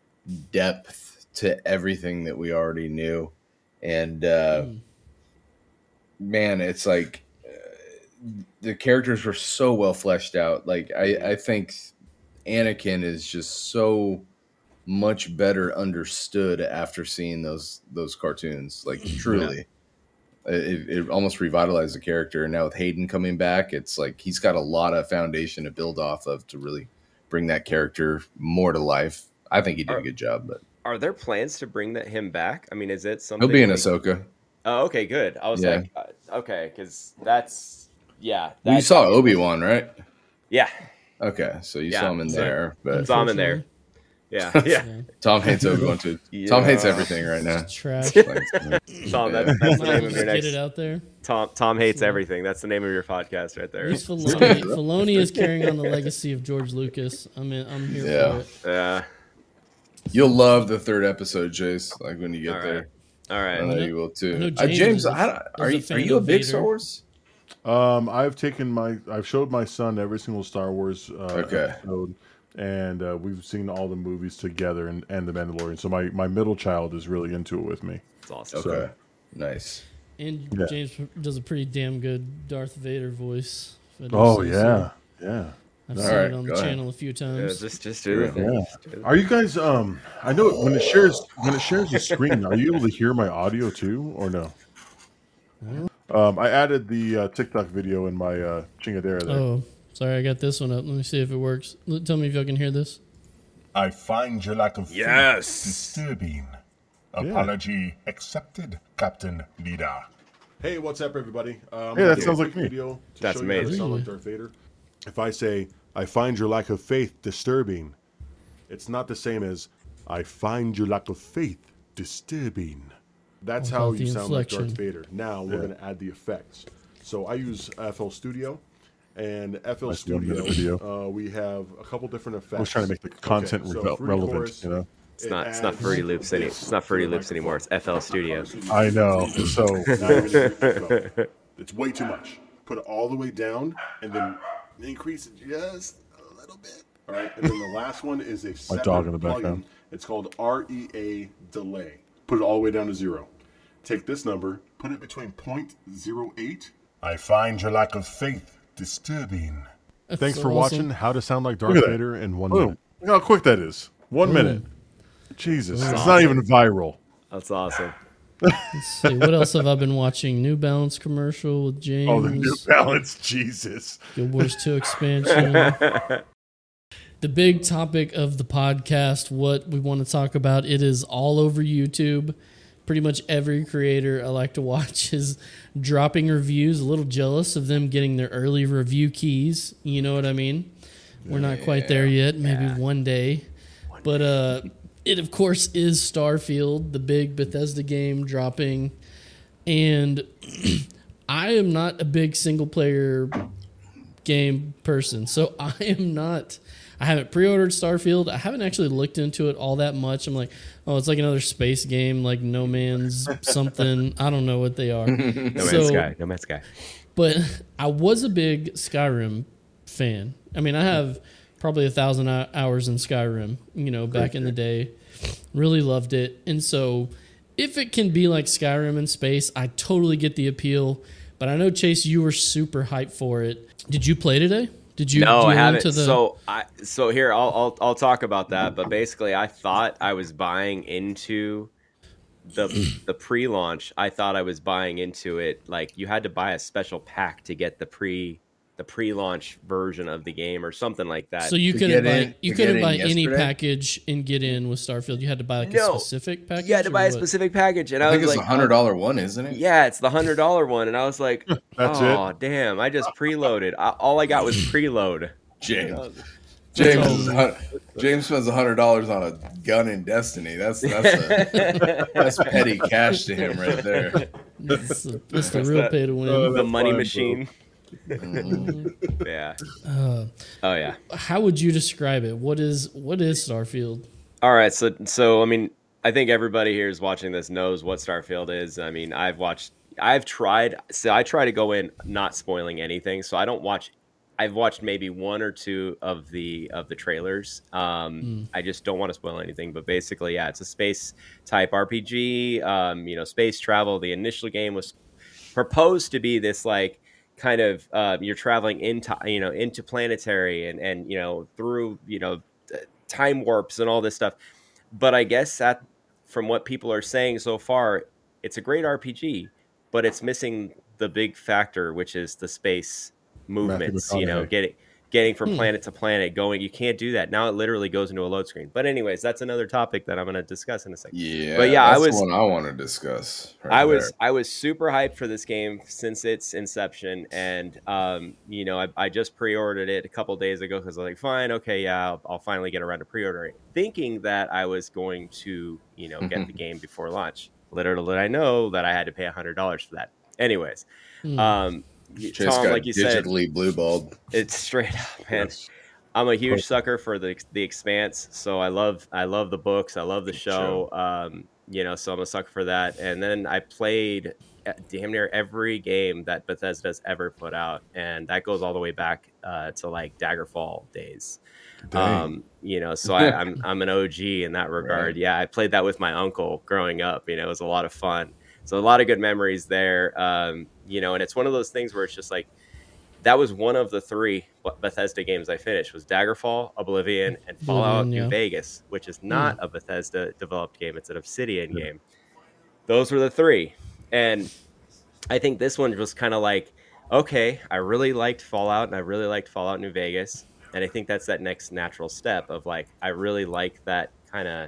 depth to everything that we already knew. And uh, Mm. man, it's like uh, the characters were so well fleshed out. Like I, I think Anakin is just so much better understood after seeing those those cartoons. Like truly. It, it almost revitalized the character, and now with Hayden coming back, it's like he's got a lot of foundation to build off of to really bring that character more to life. I think he did a good job, but are there plans to bring that him back? I mean, is it something? he'll be in like- Ahsoka. Oh, okay, good. I was Yeah. like, uh, okay, because that's yeah. Well, you that's- saw Obi Wan, right? Yeah, Okay, so you Yeah, saw him in so- there, but saw him in there. Yeah, yeah. Yeah. Tom hates Obi Wan too. Tom hates Yeah. everything right now. Trash. Like, Tom, that's, yeah. that's the Might as name well of just your get next. it out there. Tom Tom hates everything. That's the name of your podcast right At there. least Filoni, Filoni is carrying on the legacy of George Lucas. I mean, I'm here Yeah. for it. Yeah. You'll love the third episode, Chase. Like when you get All right. there, All I right. know know- you will I too. know Uh, James James, is a- I don't- is are a you are fan you a of big Vader. Star Wars? Um, I've taken my, I've showed my son every single Star Wars uh, Okay. episode, and uh, we've seen all the movies together, and, and the Mandalorian. So my, my middle child is really into it with me. It's awesome. Okay, nice. And Yeah. James does a pretty damn good Darth Vader voice. if I do Oh say yeah, so. yeah. I've All seen right, it on the go ahead. channel a few Yeah, times. just just do the Sure. thing. Yeah. Just do the Are you guys? Um, I know when it shares when it shares the screen. Are you able to hear my audio too, or no? Um, I added the uh, TikTok video in my uh, chingadera there. Oh, sorry, I got this one up. Let me see if it works. L- Tell me if y'all can hear this. I find your lack of faith Yes. disturbing. Apology accepted, Captain Leader. Hey, what's up, everybody? Um, Hey, that yeah, sounds quick like me. Video to That's show you how to amazing. sound like Darth Vader. If I say I find your lack of faith disturbing, it's not the same as I find your lack of faith disturbing. That's All how about you the sound like Darth inflection. Vader. Now we're Yeah. going to add the effects. So I use F L Studio, and F L I see on the Studio, video. uh, we have a couple different effects. I was trying to make the content Okay, so rele- Fruity relevant, Chorus, you know. It's not. It's not adds Fruity Loops any. this It's not to Fruity the Loops anymore. It's F L Studio. I know. So Now you're gonna hear it go. It's way too much. Put it all the way down, and then increase it just a little bit. All right, and then the last one is a separate dog in the plugin. background. It's called R E A Delay. Put it all the way down to zero. Take this number, put it between zero point zero eight. I find your lack of faith disturbing. Thanks so for awesome. watching How to Sound Like Darth Look at that. Vader in one boom. minute. Look how quick that is. One Boom. minute. Jesus, it's awesome. not even viral. That's awesome. Let's see, what else have I been watching? New Balance commercial with James. Oh, the New Balance, Jesus. Guild Wars two expansion. The big topic of the podcast, what we want to talk about, it is all over YouTube. Pretty much every creator I like to watch is dropping reviews. A little jealous of them getting their early review keys. You know what I mean? We're not quite there yet. Maybe one day. But uh, it, of course, is Starfield, the big Bethesda game dropping. And I am not a big single-player game person. So I am not... I haven't pre-ordered Starfield. I haven't actually looked into it all that much. I'm like, oh, it's like another space game, like No Man's something. I don't know what they are. No Man's So- Sky. No Man's Sky. But I was a big Skyrim fan. I mean, I have probably a thousand hou- hours in Skyrim, you know, back in the day. Really loved it. And so if it can be like Skyrim in space, I totally get the appeal. But I know, Chase, you were super hyped for it. Did you play today? Did you No, I deal haven't. into the- So I so here I'll, I'll I'll talk about that. But basically, I thought I was buying into the the pre-launch. I thought I was buying into it. Like you had to buy a special pack to get the pre the pre-launch version of the game or something like that. So you To couldn't get buy in- you to get couldn't in buy any yesterday? package and get in with Starfield. You had to buy like No. a specific package. you had to or buy a what? specific package, and I, I think was it's like, a hundred dollar one, isn't it? yeah, it's the hundred dollar one, and I was like, That's oh damn, I just preloaded. I, all I got was preload. James. James, is a hun- James spends a hundred dollars on a gun in Destiny. That's that's a, that's petty cash to him right there. That's, the- that's the real pay to win. Uh, The money fine, machine. Mhm. Yeah. Uh, Oh yeah. how would you describe it? What is what is Starfield? All right, so so I mean, I think everybody here is watching this knows what Starfield is. I mean, I've watched, I've tried, so I try to go in not spoiling anything, so I don't watch. I've watched maybe one or two of the of the trailers. Um, Mm. I just don't want to spoil anything, but basically, yeah, it's a space type R P G. Um, you know, space travel. The initial game was proposed to be this like kind of uh, you're traveling into you know into planetary and and you know through you know time warps and all this stuff. But I guess that from what people are saying so far, it's a great R P G, but it's missing the big factor, which is the space movements, you know, McConaughey. getting getting from Hmm. planet to planet, going. You can't do that. Now it literally goes into a load screen. But anyways, that's another topic that I'm going to discuss in a second. Yeah, But yeah, I that's was- the one I want to discuss. right I was there. I was super hyped for this game since its inception, and um, you know I, I just pre-ordered it a couple days ago because I was like, fine, okay, yeah, I'll, I'll finally get around to pre-ordering, thinking that I was going to you know get the game before launch. Little did I know that I had to pay a hundred dollars for that. Anyways, Hmm. um, Chase Tom, got like you said, digitally blue balled. it's straight up, man. Yes. I'm a huge sucker for the the Expanse, so I love I love the books, I love the show. Um, you know, so I'm a sucker for that. And then I played damn near every game that Bethesda's ever put out, and that goes all the way back uh, to like Daggerfall days. Dang. Um, you know, so I, I'm I'm an O G in that regard. Right. Yeah, I played that with my uncle growing up. You know, it was a lot of fun. So a lot of good memories there. Um, you know, and it's one of those things where it's just like that was one of the three Bethesda games I finished was Daggerfall, Oblivion, and Fallout Oblivion, yeah. New Vegas, which is not a Bethesda developed game. It's an Obsidian game. Those were the three. And I think this one was kind of like, okay, I really liked Fallout and I really liked Fallout New Vegas. And I think that's that next natural step of like, I really like that kind of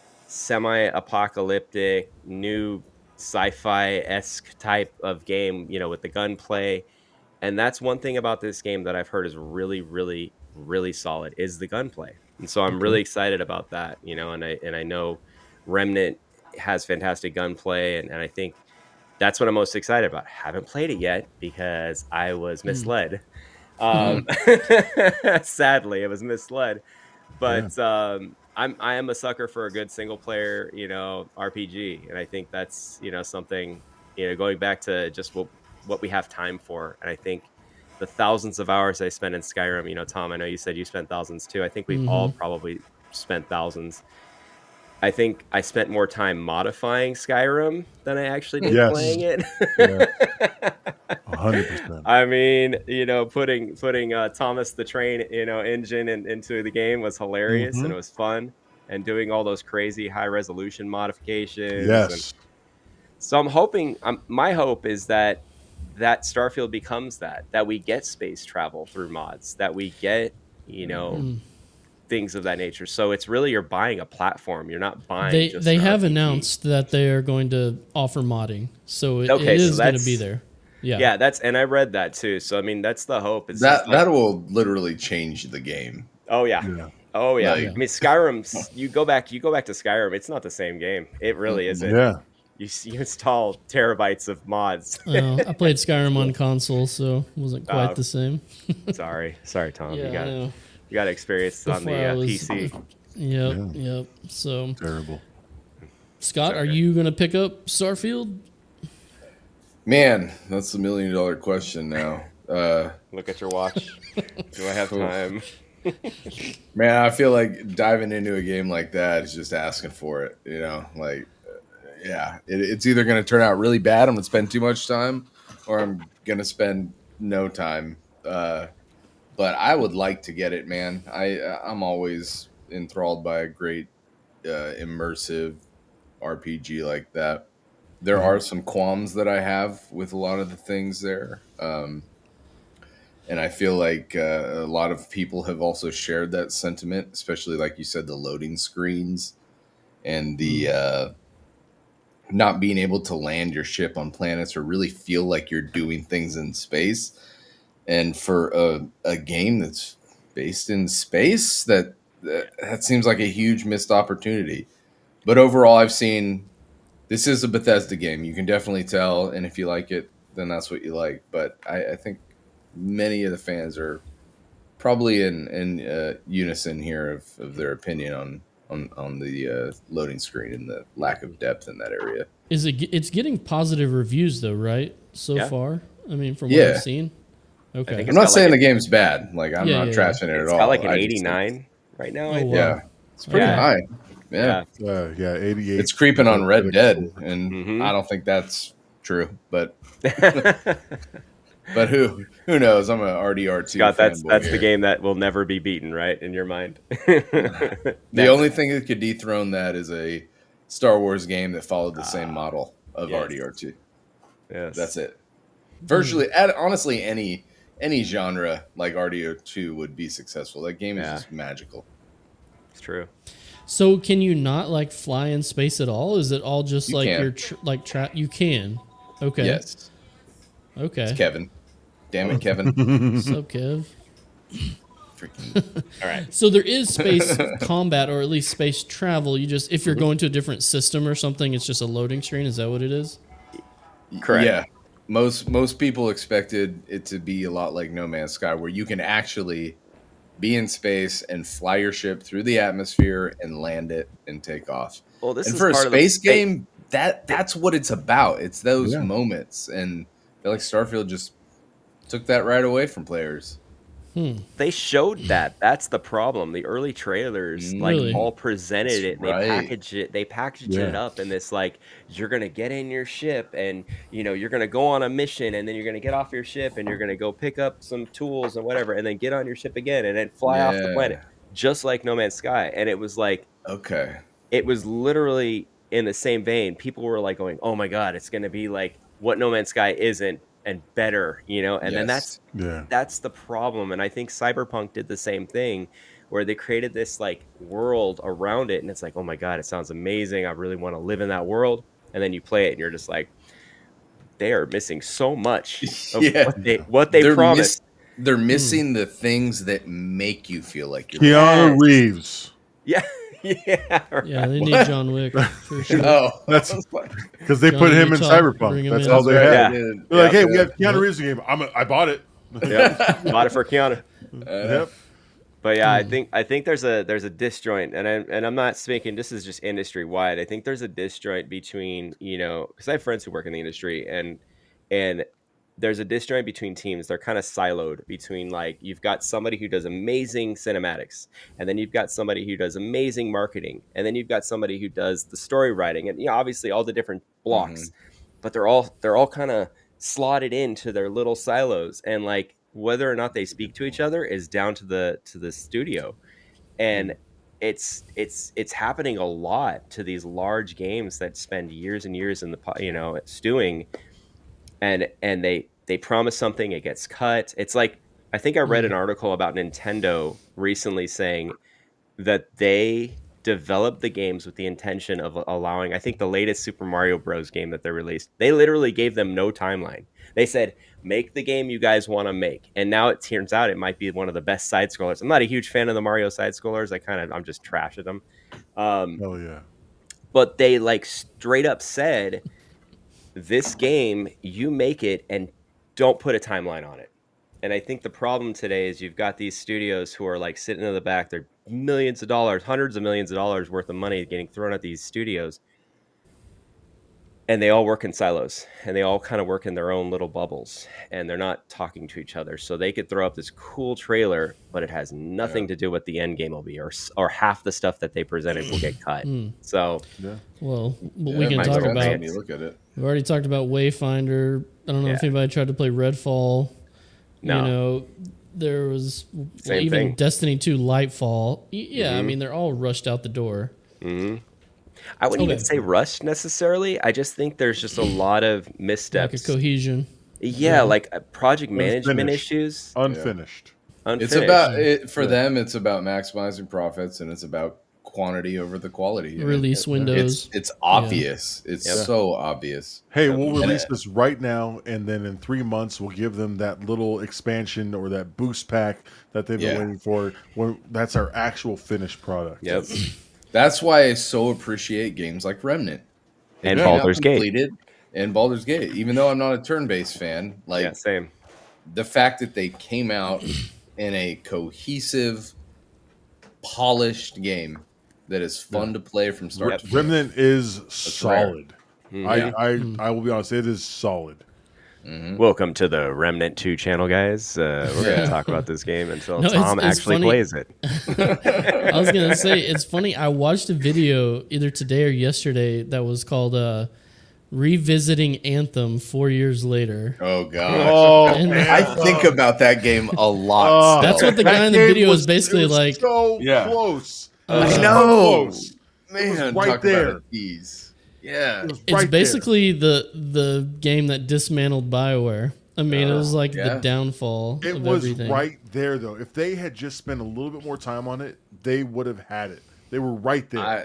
semi-apocalyptic, new sci-fi-esque type of game, you know, with the gunplay. And that's one thing about this game that I've heard is really, really, really solid is the gunplay. And so I'm really excited about that, you know, and I and I know Remnant has fantastic gunplay, and, and I think that's what I'm most excited about. Haven't played it yet because I was misled. Mm. Um, sadly, I was misled. But yeah. um, I'm I am a sucker for a good single player, you know, R P G, and I think that's, you know, something, you know, going back to just what what we have time for. And I think the thousands of hours I spent in Skyrim, you know, Tom, I know you said you spent thousands too. I think we've mm-hmm. all probably spent thousands. I think I spent more time modifying Skyrim than I actually did yes. playing it. Yeah. one hundred percent. I mean, you know, putting putting uh, Thomas the Train, you know, engine in, into the game was hilarious mm-hmm. and it was fun. And doing all those crazy high resolution modifications. Yes. And so I'm hoping, um, my hope is that that Starfield becomes that, that we get space travel through mods, that we get, you know, mm. things of that nature. So it's really, you're buying a platform. You're not buying. They just they an have R P G. Announced that they are going to offer modding, so it, okay, it is so going to be there. Yeah, yeah, that's and I read that too. So I mean, that's the hope. It's that like, that will literally change the game. Oh yeah. yeah. Oh yeah. Like, I mean, Skyrim. You go back. You go back to Skyrim. It's not the same game. It really isn't. Yeah. You, you install terabytes of mods. uh, I played Skyrim on console, so it wasn't quite uh, the same. sorry, sorry, Tom. Yeah, you got I know. you got experience on the uh, was, P C. Yep, yeah. yep. So terrible. Scott, sorry. Are you going to pick up Starfield? Man, that's a million dollar question now. Uh, Look at your watch. Do I have time? Man, I feel like diving into a game like that is just asking for it. You know, like. Yeah, it, it's either going to turn out really bad, I'm going to spend too much time, or I'm going to spend no time. Uh, but I would like to get it, man. I, I'm always enthralled by a great uh, immersive R P G like that. There mm-hmm. are some qualms that I have with a lot of the things there. Um, and I feel like uh, a lot of people have also shared that sentiment, especially, like you said, the loading screens and the... Uh, not being able to land your ship on planets or really feel like you're doing things in space. And for a, a game that's based in space, that, that that seems like a huge missed opportunity. But overall, I've seen this is a Bethesda game. You can definitely tell. And if you like it, then that's what you like. But I, I think many of the fans are probably in, in uh, unison here of, of their opinion on on, on the uh, loading screen and the lack of depth in that area. Is it? It's getting positive reviews though, right? So yeah. far, I mean, from what yeah. I've seen. Okay, I'm not saying like the game's bad. Like I'm yeah, not yeah, trashing yeah. it at it's all. Got like an I eighty-nine right now. Oh, wow. Yeah, it's pretty yeah. high. Yeah, yeah, uh, yeah, eighty-eight. It's creeping on Red Dead, and mm-hmm. I don't think that's true. But but who who knows? I'm an R D R two. Scott, that's that's here. the game that will never be beaten, right? In your mind. The only thing that could dethrone that is a Star Wars game that followed the same model of yes. R D R two. Yes, that's it. Virtually, mm. honestly, any any genre like R D R two would be successful. That game is yeah. just magical. It's true. So, can you not like fly in space at all? Is it all just you like can. you're tr- like tra- you can? Okay. Yes. Okay. It's Kevin. Damn it, Kevin. What's up, Kev? Freaking. All right. So there is space combat, or at least space travel. You just if you're going to a different system or something, it's just a loading screen. Is that what it is? Correct. Yeah. Most most people expected it to be a lot like No Man's Sky, where you can actually be in space and fly your ship through the atmosphere and land it and take off. Well, this and is for a part space of the, game, that that's what it's about. It's those yeah. moments, and I feel like Starfield just took that right away from players. Hmm. They showed that. That's the problem. The early trailers, really? like, all presented it. And right. They packaged it. They packaged yeah. it up in this, like, you're gonna get in your ship, and you know you're gonna go on a mission, and then you're gonna get off your ship, and you're gonna go pick up some tools and whatever, and then get on your ship again, and then fly yeah. off the planet, just like No Man's Sky. And it was like, okay, it was literally in the same vein. People were like going, "Oh my god, it's gonna be like what No Man's Sky isn't." And better, you know, and yes. then that's yeah. that's the problem. And I think Cyberpunk did the same thing, where they created this like world around it, and it's like, oh my god, it sounds amazing. I really want to live in that world. And then you play it, and you're just like, they are missing so much of yeah. what they what they they're promised. Miss, they're missing mm. the things that make you feel like you're. Keanu Yes. Reeves. Yeah, yeah, right. Yeah, they need John Wick for sure. Oh, That's I was like, because they put Johnny him in Utah, bring Cyberpunk. him That's in. all they right, had. Yeah. dude. They're like, Yeah, hey, we yeah. have Keanu Reeves in the game. I'm a, I bought it. Yep. Bought it for Keanu. Yep. But yeah, Hmm. I think I think there's a there's a disjoint, and I and I'm not speaking. This is just industry wide. I think there's a disjoint between you know because I have friends who work in the industry, and and there's a disjoint between teams. They're kind of siloed between like you've got somebody who does amazing cinematics, and then you've got somebody who does amazing marketing, and then you've got somebody who does the story writing, and you know obviously all the different blocks, Mm-hmm. but they're all they're all kind of slotted into their little silos, and like whether or not they speak to each other is down to the to the studio, and it's it's it's happening a lot to these large games that spend years and years in the po- you know stewing, and and they they promise something, it gets cut. It's like I think I read an article about Nintendo recently saying that they developed the games with the intention of allowing, I think the latest Super Mario Bros. Game that they released, they literally gave them no timeline. They said, make the game you guys want to make. And now it turns out it might be one of the best side scrollers. I'm not a huge fan of the Mario side scrollers. I kind of, I'm just trash at them. Um, Hell yeah. but they like straight up said, this game, you make it and don't put a timeline on it. And I think the problem today is you've got these studios who are like sitting in the back. They're millions of dollars, hundreds of millions of dollars worth of money getting thrown at these studios. And they all work in silos, and they all kind of work in their own little bubbles, and they're not talking to each other. So they could throw up this cool trailer, but it has nothing Yeah. to do with the end game will be, or or half the stuff that they presented will get cut. Mm. So Well, what Yeah, we it can makes talk sense about. when you look at it. We've already talked about Wayfinder. I don't know if Yeah. anybody tried to play Redfall. No. You know, there was well, Same even thing. Destiny two Lightfall. Y- Yeah, I Mhm. mean they're all rushed out the door. hmm I wouldn't Okay. even say rushed necessarily. I just think there's just a lot of Like a missteps. cohesion. yeah, Yeah. like uh, project management Unfinished. issues. Unfinished. Unfinished. It's about it for them. It's about maximizing profits, and it's about quantity over the quality. And Release it- windows. It's it's obvious. It's Yep. so obvious. Hey, we'll And release it- this right now, and then in three months, we'll give them that little expansion or that boost pack that they've been Yeah. waiting for. When that's our actual finished product. Yep. That's why I so appreciate games like Remnant And They came out Baldur's Gate. completed, and Baldur's Gate. Even though I'm not a turn-based fan, like Yeah, same. the fact that they came out in a cohesive, polished game that is fun to play from start Yep. to finish. Remnant is rare. solid. Mhm. I, Yeah. I I will be honest, it is solid. Mhm. Welcome to the Remnant two channel, guys. Uh, we're going Yeah. to talk about this game until No, it's- Tom it's actually funny. plays it. I was gonna say it's funny. I watched a video either today or yesterday that was called uh, "Revisiting Anthem Four Years Later." Oh god, Oh, And- I think about that game a lot. Oh. still. That's what the That guy in the game video was was- basically it was like. so Yeah. close. Uh, It was I so know. close. Man, right talk there. about a tease. Yeah, It was It's right there. basically the the game that dismantled BioWare. I mean, it was like yeah. the downfall It of was everything. right there, though. If they had just spent a little bit more time on it, they would have had it. They were right there. I,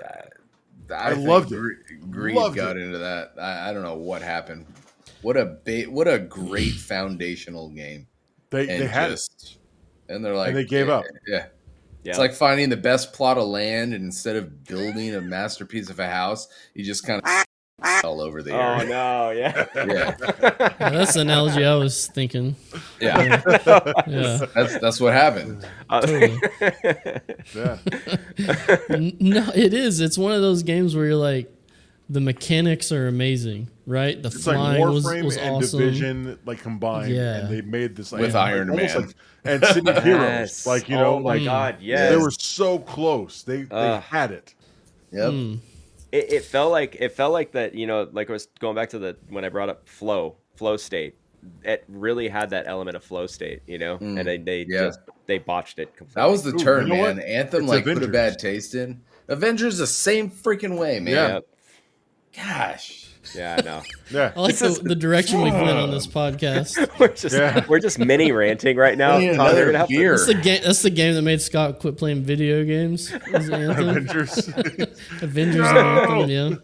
I, I, I think loved it. Gre- Greed Loved got it. into that. I, I don't know what happened. What a ba- what a great foundational game. they And they had it. just, and they're like, they gave yeah, up. Yeah. Yeah. It's like finding the best plot of land, and instead of building a masterpiece of a house, you just kind of all over the oh, area. no. Yeah. Yeah, Yeah, that's the analogy I was thinking. yeah. Yeah, That's that's what happened. Uh, totally. Yeah. N- No, it is. It's one of those games where you're like, the mechanics are amazing, right? The It's like flying was, Warframe was and awesome. Division like combined, Yeah. and they made this like, With Iron almost Man. like and City of Heroes. Yes. Like you oh know, my like God. Yeah. Yes. they were so close. They they Ugh. had it. Yep. Mm. it, it felt like it felt like that you know like I was going back to the when I brought up flow flow state, it really had that element of flow state, you know, Mm, and they, they yeah. just they botched it completely. That was the Ooh, turn, you know man. what? Anthem It's like put a Avengers. bad taste in. Avengers the same freaking way, man. Yeah. Yep. Gosh. Yeah, I know. Yeah. I like This the, is- the direction we've went on this podcast. we're just Yeah. we're just mini ranting right now. We need Tom, you're another gonna have to- beer. That's the game. That's the game that made Scott quit playing video games. Was Anthem. Avengers. Avengers and Anthem.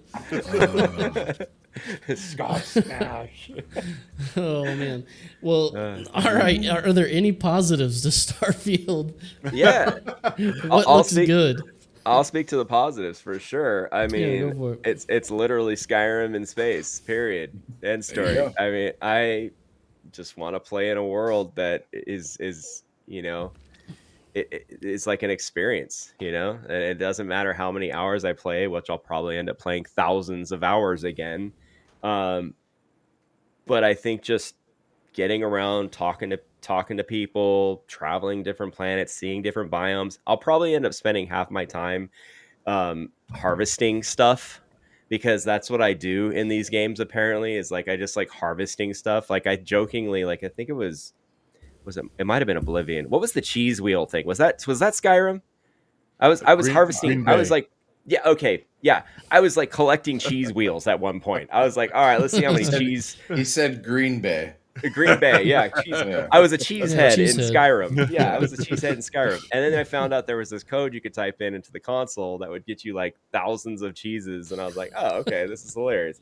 Yeah. Scott Smash. Oh man. Well, Uh, all right. Are, are there any positives to Starfield? Yeah. What I'll looks see- good? I'll speak to the positives for sure. I mean, go for it. it's it's literally Skyrim in space. Period. End There you story. go. I mean, I just want to play in a world that is is you know, it, it, it's like an experience. You know, and it doesn't matter how many hours I play, which I'll probably end up playing thousands of hours again. Um, but I think just getting around, talking to talking to people, traveling different planets, seeing different biomes. I'll probably end up spending half my time um, harvesting stuff because that's what I do in these games. Apparently, is like I just like harvesting stuff. Like I jokingly, like I think it was was it? It might have been Oblivion. What was the cheese wheel thing? Was that was that Skyrim? I was I was Green- harvesting. Green I was Bay. like, yeah, okay, yeah. I was like collecting cheese wheels at one point. I was like, all right, let's see how many cheese. He said Green Bay. Green Bay, yeah. Cheese. Yeah. I was a cheese Yeah, head cheese in head. Skyrim. Yeah, I was a cheese head in Skyrim. And then I found out there was this code you could type in into the console that would get you like thousands of cheeses. And I was like, oh, okay, this is hilarious.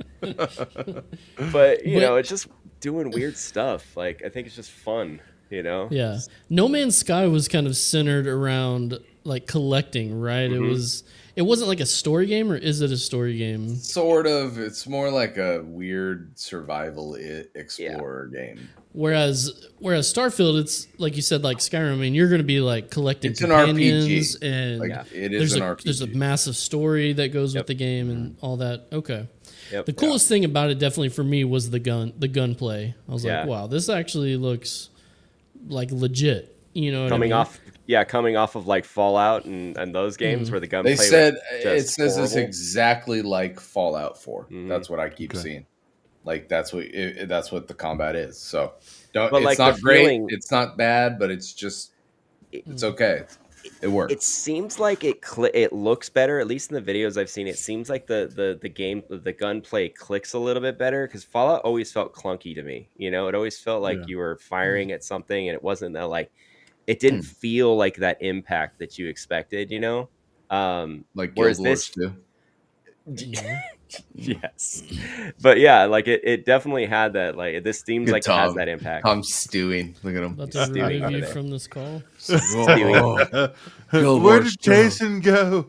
But, you But- know, it's just doing weird stuff. Like, I think it's just fun, you know? Yeah. No Man's Sky was kind of centered around like collecting, right? Mm-hmm. It was it wasn't like a story game, or is it a story game? Sort of. It's more like a weird survival I- explorer game. Whereas whereas Starfield, it's like you said, like Skyrim. I mean, you're going to be like collecting It's an R P G. companions, and Like it is there's an a R P G. there's a massive story that goes Yep. with the game and all that. Okay. Yep. The coolest thing about it, definitely for me, was the gun the gunplay. I was Yeah. like, wow, this actually looks like legit. You know, what Coming I mean? off, yeah, coming off of like Fallout and, and those games where the gunplay They said was it just says it's horrible. exactly like Fallout four. Mhm. That's what I keep Okay. seeing. Like that's what it, that's what the combat is. So don't. But, it's like, not the great. feeling- It's not bad, but it's just it's okay. It works. It seems like it cl- it looks better, at least in the videos I've seen. It seems like the the the game the gunplay clicks a little bit better because Fallout always felt clunky to me. You know, it always felt like Yeah. you were firing at something and it wasn't that like it didn't feel like that impact that you expected. You know, um, like whereas Guild Wars this- too. Mhm. yes, but yeah, like it, it definitely had that. Like this seems Good like it has Tom. that impact. I'm stewing. Look at him. About to Stealing remove you today. from this call. Oh. Guild Where Wars did two. Jason go?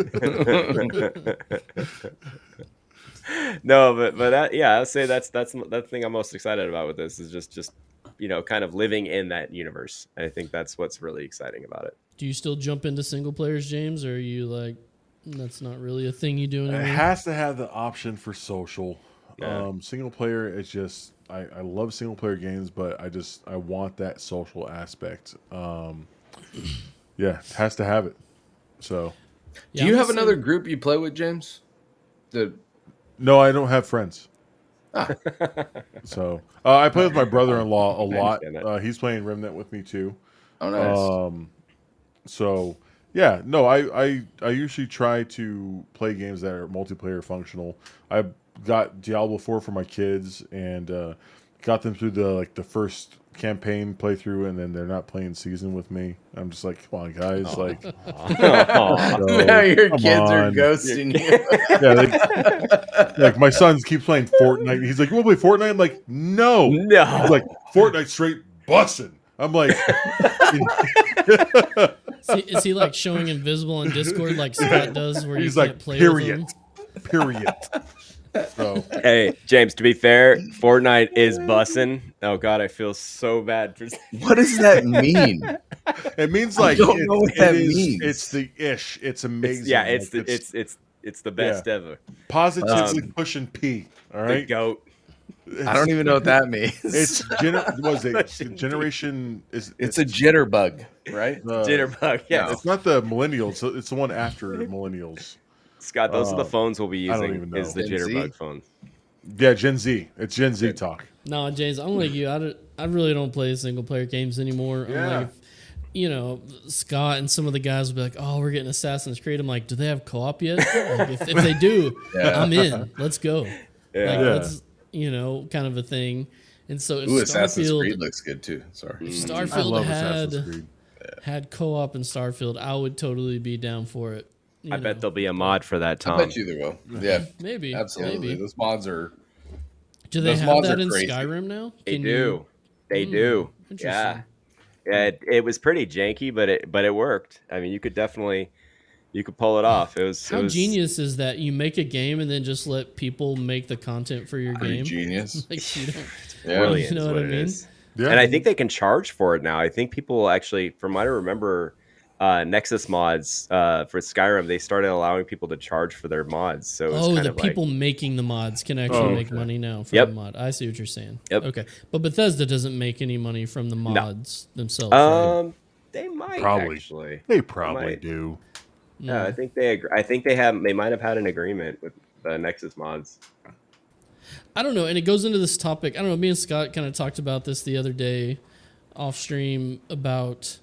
no, but but that yeah, I would say that's that's that's the thing I'm most excited about with this is just just you know kind of living in that universe. I think that's what's really exciting about it. Do you still jump into single players, James, or are you like that's not really a thing you do It anymore? has to have the option for social. Yeah. Um, single player, it's just I, I love single player games, but I just I want that social aspect. Um, yeah, it has to have it. So Yeah, Do you I'm have the same. another group you play with, James? The no, I don't have friends. Ah. So uh, I play with my brother-in-law a lot. understand that. Uh, he's playing Remnant with me too. oh nice. Um, so yeah, no, I, I I usually try to play games that are multiplayer functional. I got Diablo four for my kids and uh, got them through the like the first campaign playthrough, and then they're not playing season with me. I'm just like, come on, guys, like, Aw. so, now your come kids are on. ghosting you. Yeah, like, like my son's keeps playing Fortnite. He's like, you want to play Fortnite? I'm like, no. He's no, like, Fortnite straight bussin'. I'm like, Is he, is he like showing invisible on Discord like Scott does, where he's you like, can't play period, with him? period. So hey James. To be fair, Fortnite is bussin'. Oh god, I feel so bad for. What does that mean? it means like don't it- know what it that is- means. It's the ish. It's amazing. It's, yeah, it's Like, the it's it's it's the best ever. positively um, pushing P. All The right. goat. I don't even know what that means. It's gener- was it Pushing P. generation? Is it's a jitterbug, right? uh, Jitterbug. Yeah, It's not the millennials. It's the one after millennials. Scott. Those are the uh, phones we'll be I don't using. even know. Is the Gen Z? Jitterbug phone. Yeah, Gen Z. It's Gen Z talk. No, James, I'm like you. I, don't- I really don't play single player games anymore. Yeah. I'm like, you know, Scott and some of the guys will be like, "Oh, we're getting Assassin's Creed." I'm like, "Do they have co-op yet? Like, if, if they do, Yeah. I'm in. Let's go." Like, Yeah. Yeah. let's, you know, kind of a thing. And so if Ooh, Assassin's Starfield, Creed looks good too. Sorry. I Starfield love had Assassin's Creed. had co-op in Starfield, I would totally be down for it. You I know, bet there'll be a mod for that, I Tom. bet you they will. Yeah, maybe absolutely. Maybe. Those mods are. Do they those have mods that are in crazy. Skyrim now? They Can do. you- They Hmm, do. interesting. Yeah. Yeah, it, it was pretty janky, but it but it worked. I mean, you could definitely you could pull it off. It was How it was, genius is that? You make a game and then just let people make the content for your Pretty game. genius. Like, you don't, Yeah. Brilliant, You know is what what I it mean? is. Yeah. And I think they can charge for it now. I think people actually, from what I remember, uh, Nexus mods uh, for Skyrim, they started allowing people to charge for their mods. So it's Oh, kind the of like, people making the mods can actually Oh, make okay. money now from Yep. the mod. I see what you're saying. Yep. Okay, but Bethesda doesn't make any money from the mods themselves. right? um, they might Probably. actually. They probably might. do. Yeah, I think they. Agree. I think they have. They might have had an agreement with the Nexus mods. I don't know, and it goes into this topic. I don't know. Me and Scott kind of talked about this the other day, off stream, about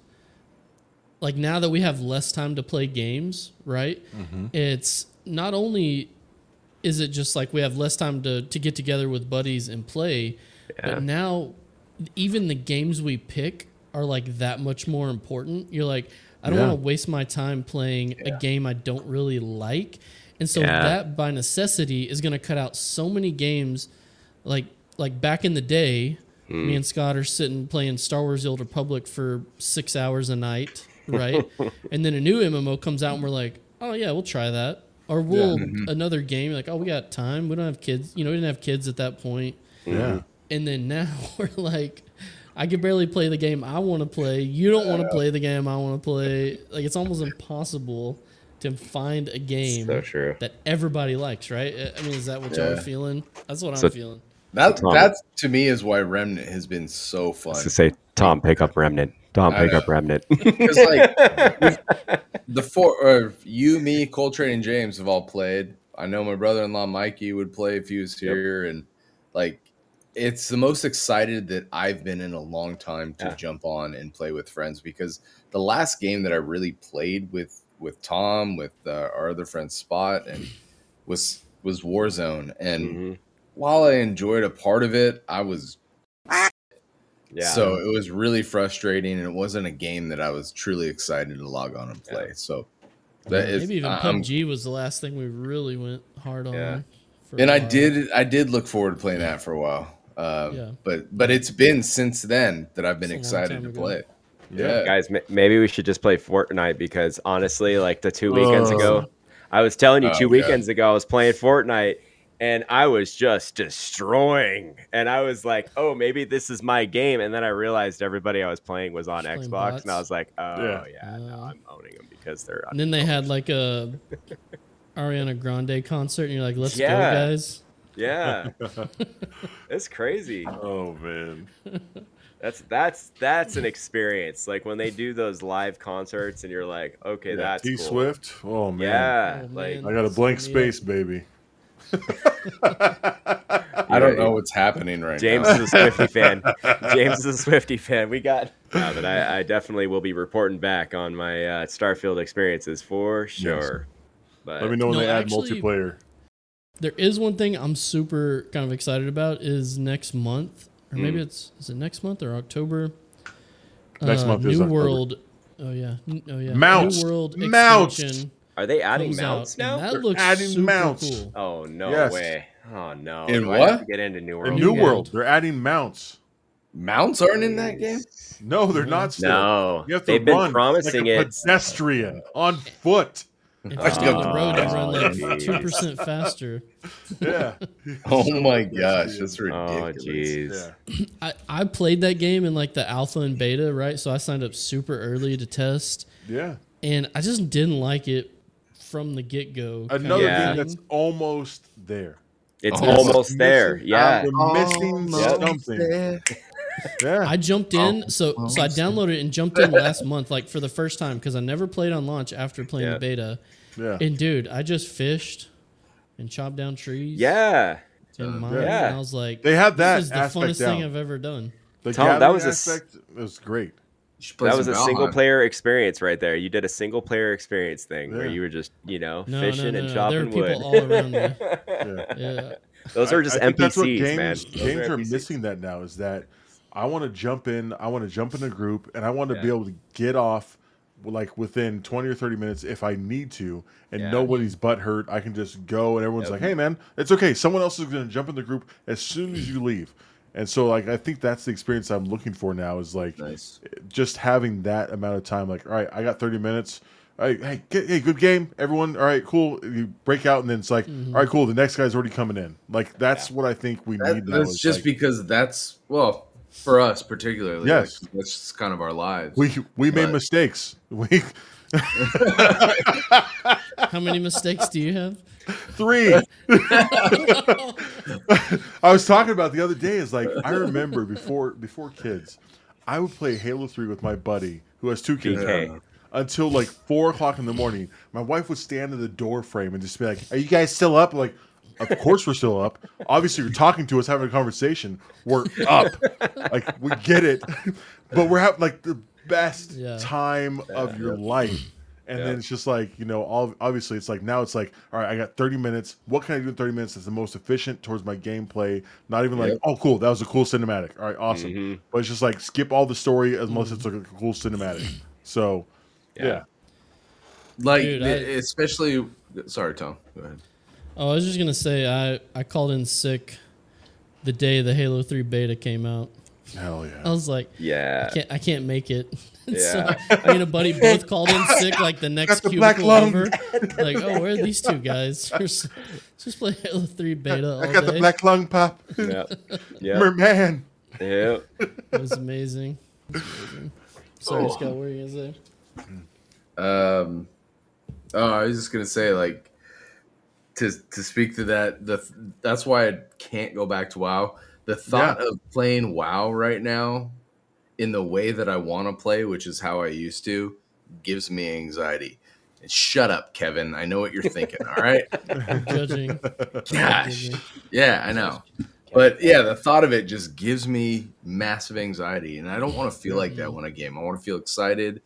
like now that we have less time to play games, right? It's not only is it just like we have less time to to get together with buddies and play, Yeah. but now even the games we pick are like that much more important. You're like, I don't Yeah. want to waste my time playing a game I don't really like. And so Yeah. that by necessity is going to cut out so many games like like back in the day, Hmm. me and Scott are sitting playing Star Wars The Old Republic for six hours a night, right? And then a new M M O comes out and we're like, oh yeah, we'll try that. Or we'll another game, like, oh, we got time. We don't have kids. You know, we didn't have kids at that point. Yeah. And then now we're like, I can barely play the game I want to play. You don't want to play the game I want to play. Like, it's almost impossible to find a game So true. that everybody likes, right? I mean, is that what y'all Yeah. are feeling? That's what So- I'm feeling. That Tom. that to me is why Remnant has been so fun. To say, Tom, pick up Remnant. Tom, I pick know. up Remnant. Because like the four, or you, me, Coltrane, and James have all played. I know my brother-in-law Mikey would play if he was here, and like it's the most excited that I've been in a long time to Yeah. jump on and play with friends. Because the last game that I really played with with Tom, with uh, our other friend Spot, and was was Warzone. And Mhm. while I enjoyed a part of it, I was Yeah. so it was really frustrating, and it wasn't a game that I was truly excited to log on and play. So that is, Maybe even I- P U I'm- B G was the last thing we really went hard on. Yeah. for and a I while. did, I did look forward to playing that for a while. Uh, Yeah. But but it's been since then that I've been It's a long excited time to ago. play it. Yeah. Yeah, Guys, m- maybe we should just play Fortnite because honestly, like the two weekends Uh. ago, I was telling you Oh, two God. weekends ago, I was playing Fortnite and I was just destroying. And I was like, oh, maybe this is my game. And then I realized everybody I was playing was on Just playing Xbox. bots. And I was like, oh, Yeah. yeah, no, Uh. I'm owning them because they're And then they had like a Ariana Grande concert, and you're like, let's Yeah. go, guys. Yeah. It's crazy. Oh man. That's that's that's an experience. Like when they do those live concerts and you're like, okay, Yeah, that's T cool. Swift. Oh man. Yeah. Oh, like man. I got a blank Sign me up. space, baby. I don't know what's happening right James now. is a Swifty fan. James is a Swifty fan. We got, no, but I, I definitely will be reporting back on my uh, Starfield experiences for sure. But Let me know when No, they add actually- multiplayer. There is one thing I'm super kind of excited about is next month, or maybe Mm. it's is it next month or October? Next Uh, month New is October. World. Oh yeah, N- oh yeah. Mounts. New World Mounts. expansion are they adding comes mounts out, now? and that They're looks adding super mounts. cool. Oh no Yes. way! Oh no! In Do I have what? to get into New In World? New World. World, they're adding mounts. Mounts aren't in that game. No, they're not still. No, You have to they've been run promising like a it. pedestrian on foot. If you stay on the road, you run Oh, like jeez. two percent faster. Yeah. Oh my gosh, that's Oh ridiculous. jeez! Yeah. I, I played that game in like the alpha and beta, right? So I signed up super early to test, Yeah. and I just didn't like it from the get go. Another Yeah. game that's almost there. It's Oh, almost there. Missing- Yeah. They're missing Almost something. Yeah. I jumped in, Oh, so so I downloaded it and jumped in last month, like for the first time, because I never played on launch after playing Yeah. the beta. Yeah. And dude, I just fished and chopped down trees. Yeah. in mine, Yeah. and I was like, They have that This is the aspect funnest thing down. I've ever done. The Tom, that gathering was a s- aspect was great. You should play That was some a single Valheim. player experience right there. You did a single player experience thing where Yeah. you were just, you know, No, fishing no, no, and no. chopping There were wood. people all around me. Yeah. Yeah. Those I- are just I think that's what N P Cs, games, man. Those Games are N P Cs. missing that now. Is that I want to jump in. I want to jump in a group, and I want to be Yeah. able to get off like within twenty or thirty minutes if I need to, and Yeah. nobody's butt hurt. I can just go, and everyone's Yep. like, "Hey, man, it's okay. Someone else is going to jump in the group as soon as you leave." And so, like, I think that's the experience I'm looking for now. Is like Nice. just having that amount of time. Like, all right, I got thirty minutes. All right, hey, get, hey, good game, everyone. All right, cool. You break out, and then it's like, Mm-hmm. all right, cool. The next guy's already coming in. Like that's Yeah. what I think we That, need now. that's is, just like, because that's well for us particularly. Yes. like, that's just kind of our lives. we we made But- mistakes. We How many mistakes do you have? three. I was talking about the other day is like I remember before before kids, I would play Halo three with my buddy who has two kids P K. now, until like four o'clock in the morning. My wife would stand in the door frame and just be like, "Are you guys still up?" Like, of course we're still up. Obviously, you're talking to us, having a conversation. We're up. Like we get it, but we're having like the best Yeah. time of your life. And Yeah. then it's just like, you know, all obviously it's like now it's like, all right, I got thirty minutes. What can I do in thirty minutes that's the most efficient towards my gameplay? Not even like, Yep. oh, cool, that was a cool cinematic. All right, awesome. Mhm. But it's just like skip all the story unless it's like a cool cinematic. So, yeah. Yeah. like Dude, I- especially. Sorry, Tom. Go ahead. Oh, I was just gonna say I I called in sick the day the Halo three beta came out. Hell I yeah. was like, Yeah. I can't I can't make it. Yeah. So me and a buddy both called in sick like the next the black cubicle lung. over. Like, oh, where are these two guys? Let's just play Halo three beta all I got day. the black lung pop. Yeah. Yeah. Merman. Yeah. It was amazing. It was amazing. Sorry, Oh. Scott, what were you gonna say? Um, oh, I was just gonna say, like, to to speak to that, the that's why I can't go back to WoW. The thought of playing WoW right now, in the way that I want to play, which is how I used to, gives me anxiety. And shut up, Kevin. I know what you're thinking. All right. I'm judging. Gosh. Yeah, I know. But yeah, the thought of it just gives me massive anxiety, and I don't want to feel like that when I game. I want to feel excited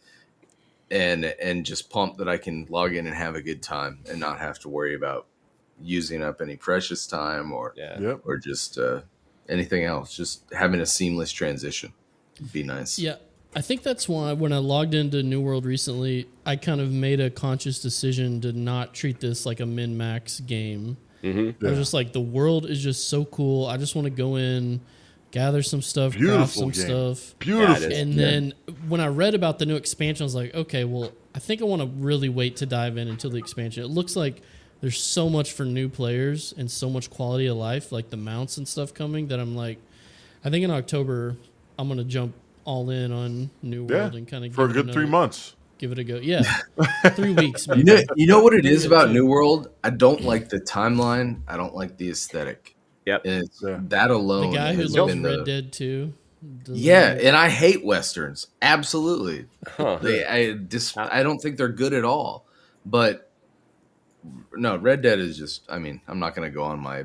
and and just pumped that I can log in and have a good time and not have to worry about using up any precious time or Yeah. Yep. or just uh, anything else. Just having a seamless transition would be nice. Yeah, I think that's why when I logged into New World recently, I kind of made a conscious decision to not treat this like a min-max game. Mm-hmm. I was just like, the world is just so cool. I just want to go in, gather some stuff, craft Beautiful some game. stuff. Beautiful. Yeah, it is. And then when I read about the new expansion, I was like, okay, well, I think I want to really wait to dive in until the expansion. It looks like there's so much for new players and so much quality of life, like the mounts and stuff coming, that I'm like, I think in October, I'm going to jump all in on New Yeah. World and kind of For a give it good three another- months. Give it a go. Yeah. Three weeks, You maybe. know, you know what it is Yeah, about too. New World? I don't like the timeline. I don't like the aesthetic. Yep. And it's, Yeah. that The alone guy who has loves been Red the, Dead two. doesn't Yeah, like- and I hate westerns. Absolutely. Huh. They, I just, I don't think they're good at all. But no, Red Dead is just. I mean, I'm not going to go on my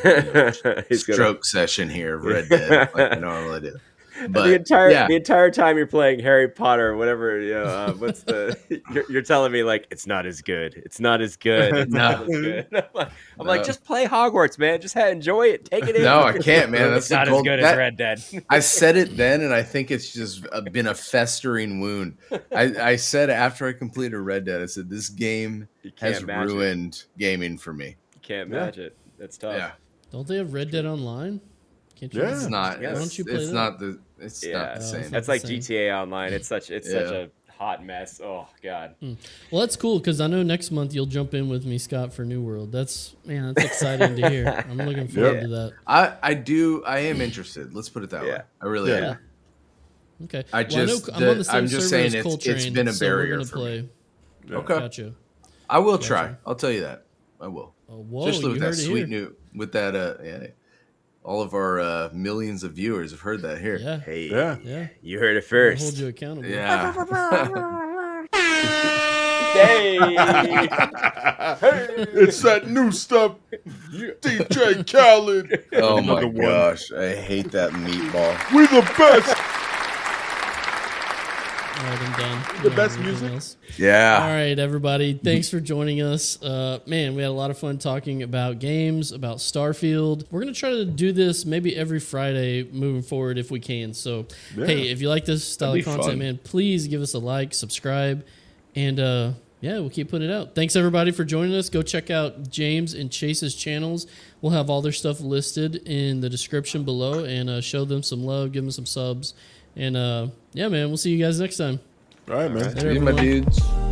He's gonna- stroke session here of Red Dead like I normally do. But the entire yeah, the entire time you're playing Harry Potter or whatever, you know, uh, what's the you're, you're telling me like it's not as good. It's not as good. It's not as good. I'm like, I'm like, No. just play Hogwarts, man. Just ha- enjoy it. Take it in. no, I can't, man. That's it's the not as gold- good that- as Red Dead. I said it then, and I think it's just uh, been a festering wound. I, I said after I completed Red Dead, I said this game You can't has match it. ruined gaming for me. You can't Yeah. match it. It's tough. Uh, Yeah, Don't they have Red Dead Online? Can't you? Yeah. it's not. Yeah. It's, Why don't you play it's that? not the. It's Yeah. not the Oh, same. it's That's the like same. G T A Online. It's such it's such Yeah. a hot mess. Oh God. Well, that's cool because I know next month you'll jump in with me, Scott, for New World. That's man, that's exciting to hear. I'm looking forward Yeah. to that. I I do. I am interested. Let's put it that way. Yeah. I really Yeah. am. Okay. I Well, know just- I'm on the the- same I'm just server saying as it's- Coltrane, it's been a so we're barrier gonna for play. me. Yeah. Okay, Gotcha. I will Gotcha. try. I'll tell you that. I will. Oh, whoa, Especially you with heard that it sweet here. new with that. Uh, yeah, all of our uh, millions of viewers have heard that here. Yeah. Hey. Yeah. Yeah. You heard it I'll first. hold you accountable. Yeah. Hey. It's that new stuff. D J Khaled. Oh my Another one. gosh, I hate that meatball. We the best. All right, I'm done. The You don't best have anything music? else? Yeah. All right, everybody. Thanks for joining us. Uh, man, we had a lot of fun talking about games, about Starfield. We're going to try to do this maybe every Friday moving forward if we can. So, Yeah. hey, if you like this style That'd of be content, fun. man, please give us a like, subscribe, and uh, yeah, we'll keep putting it out. Thanks, everybody, for joining us. Go check out James and Chase's channels. We'll have all their stuff listed in the description below, and uh, show them some love, give them some subs. And uh, yeah, man, we'll see you guys next time. All right, man. Later, See you, my everyone. dudes.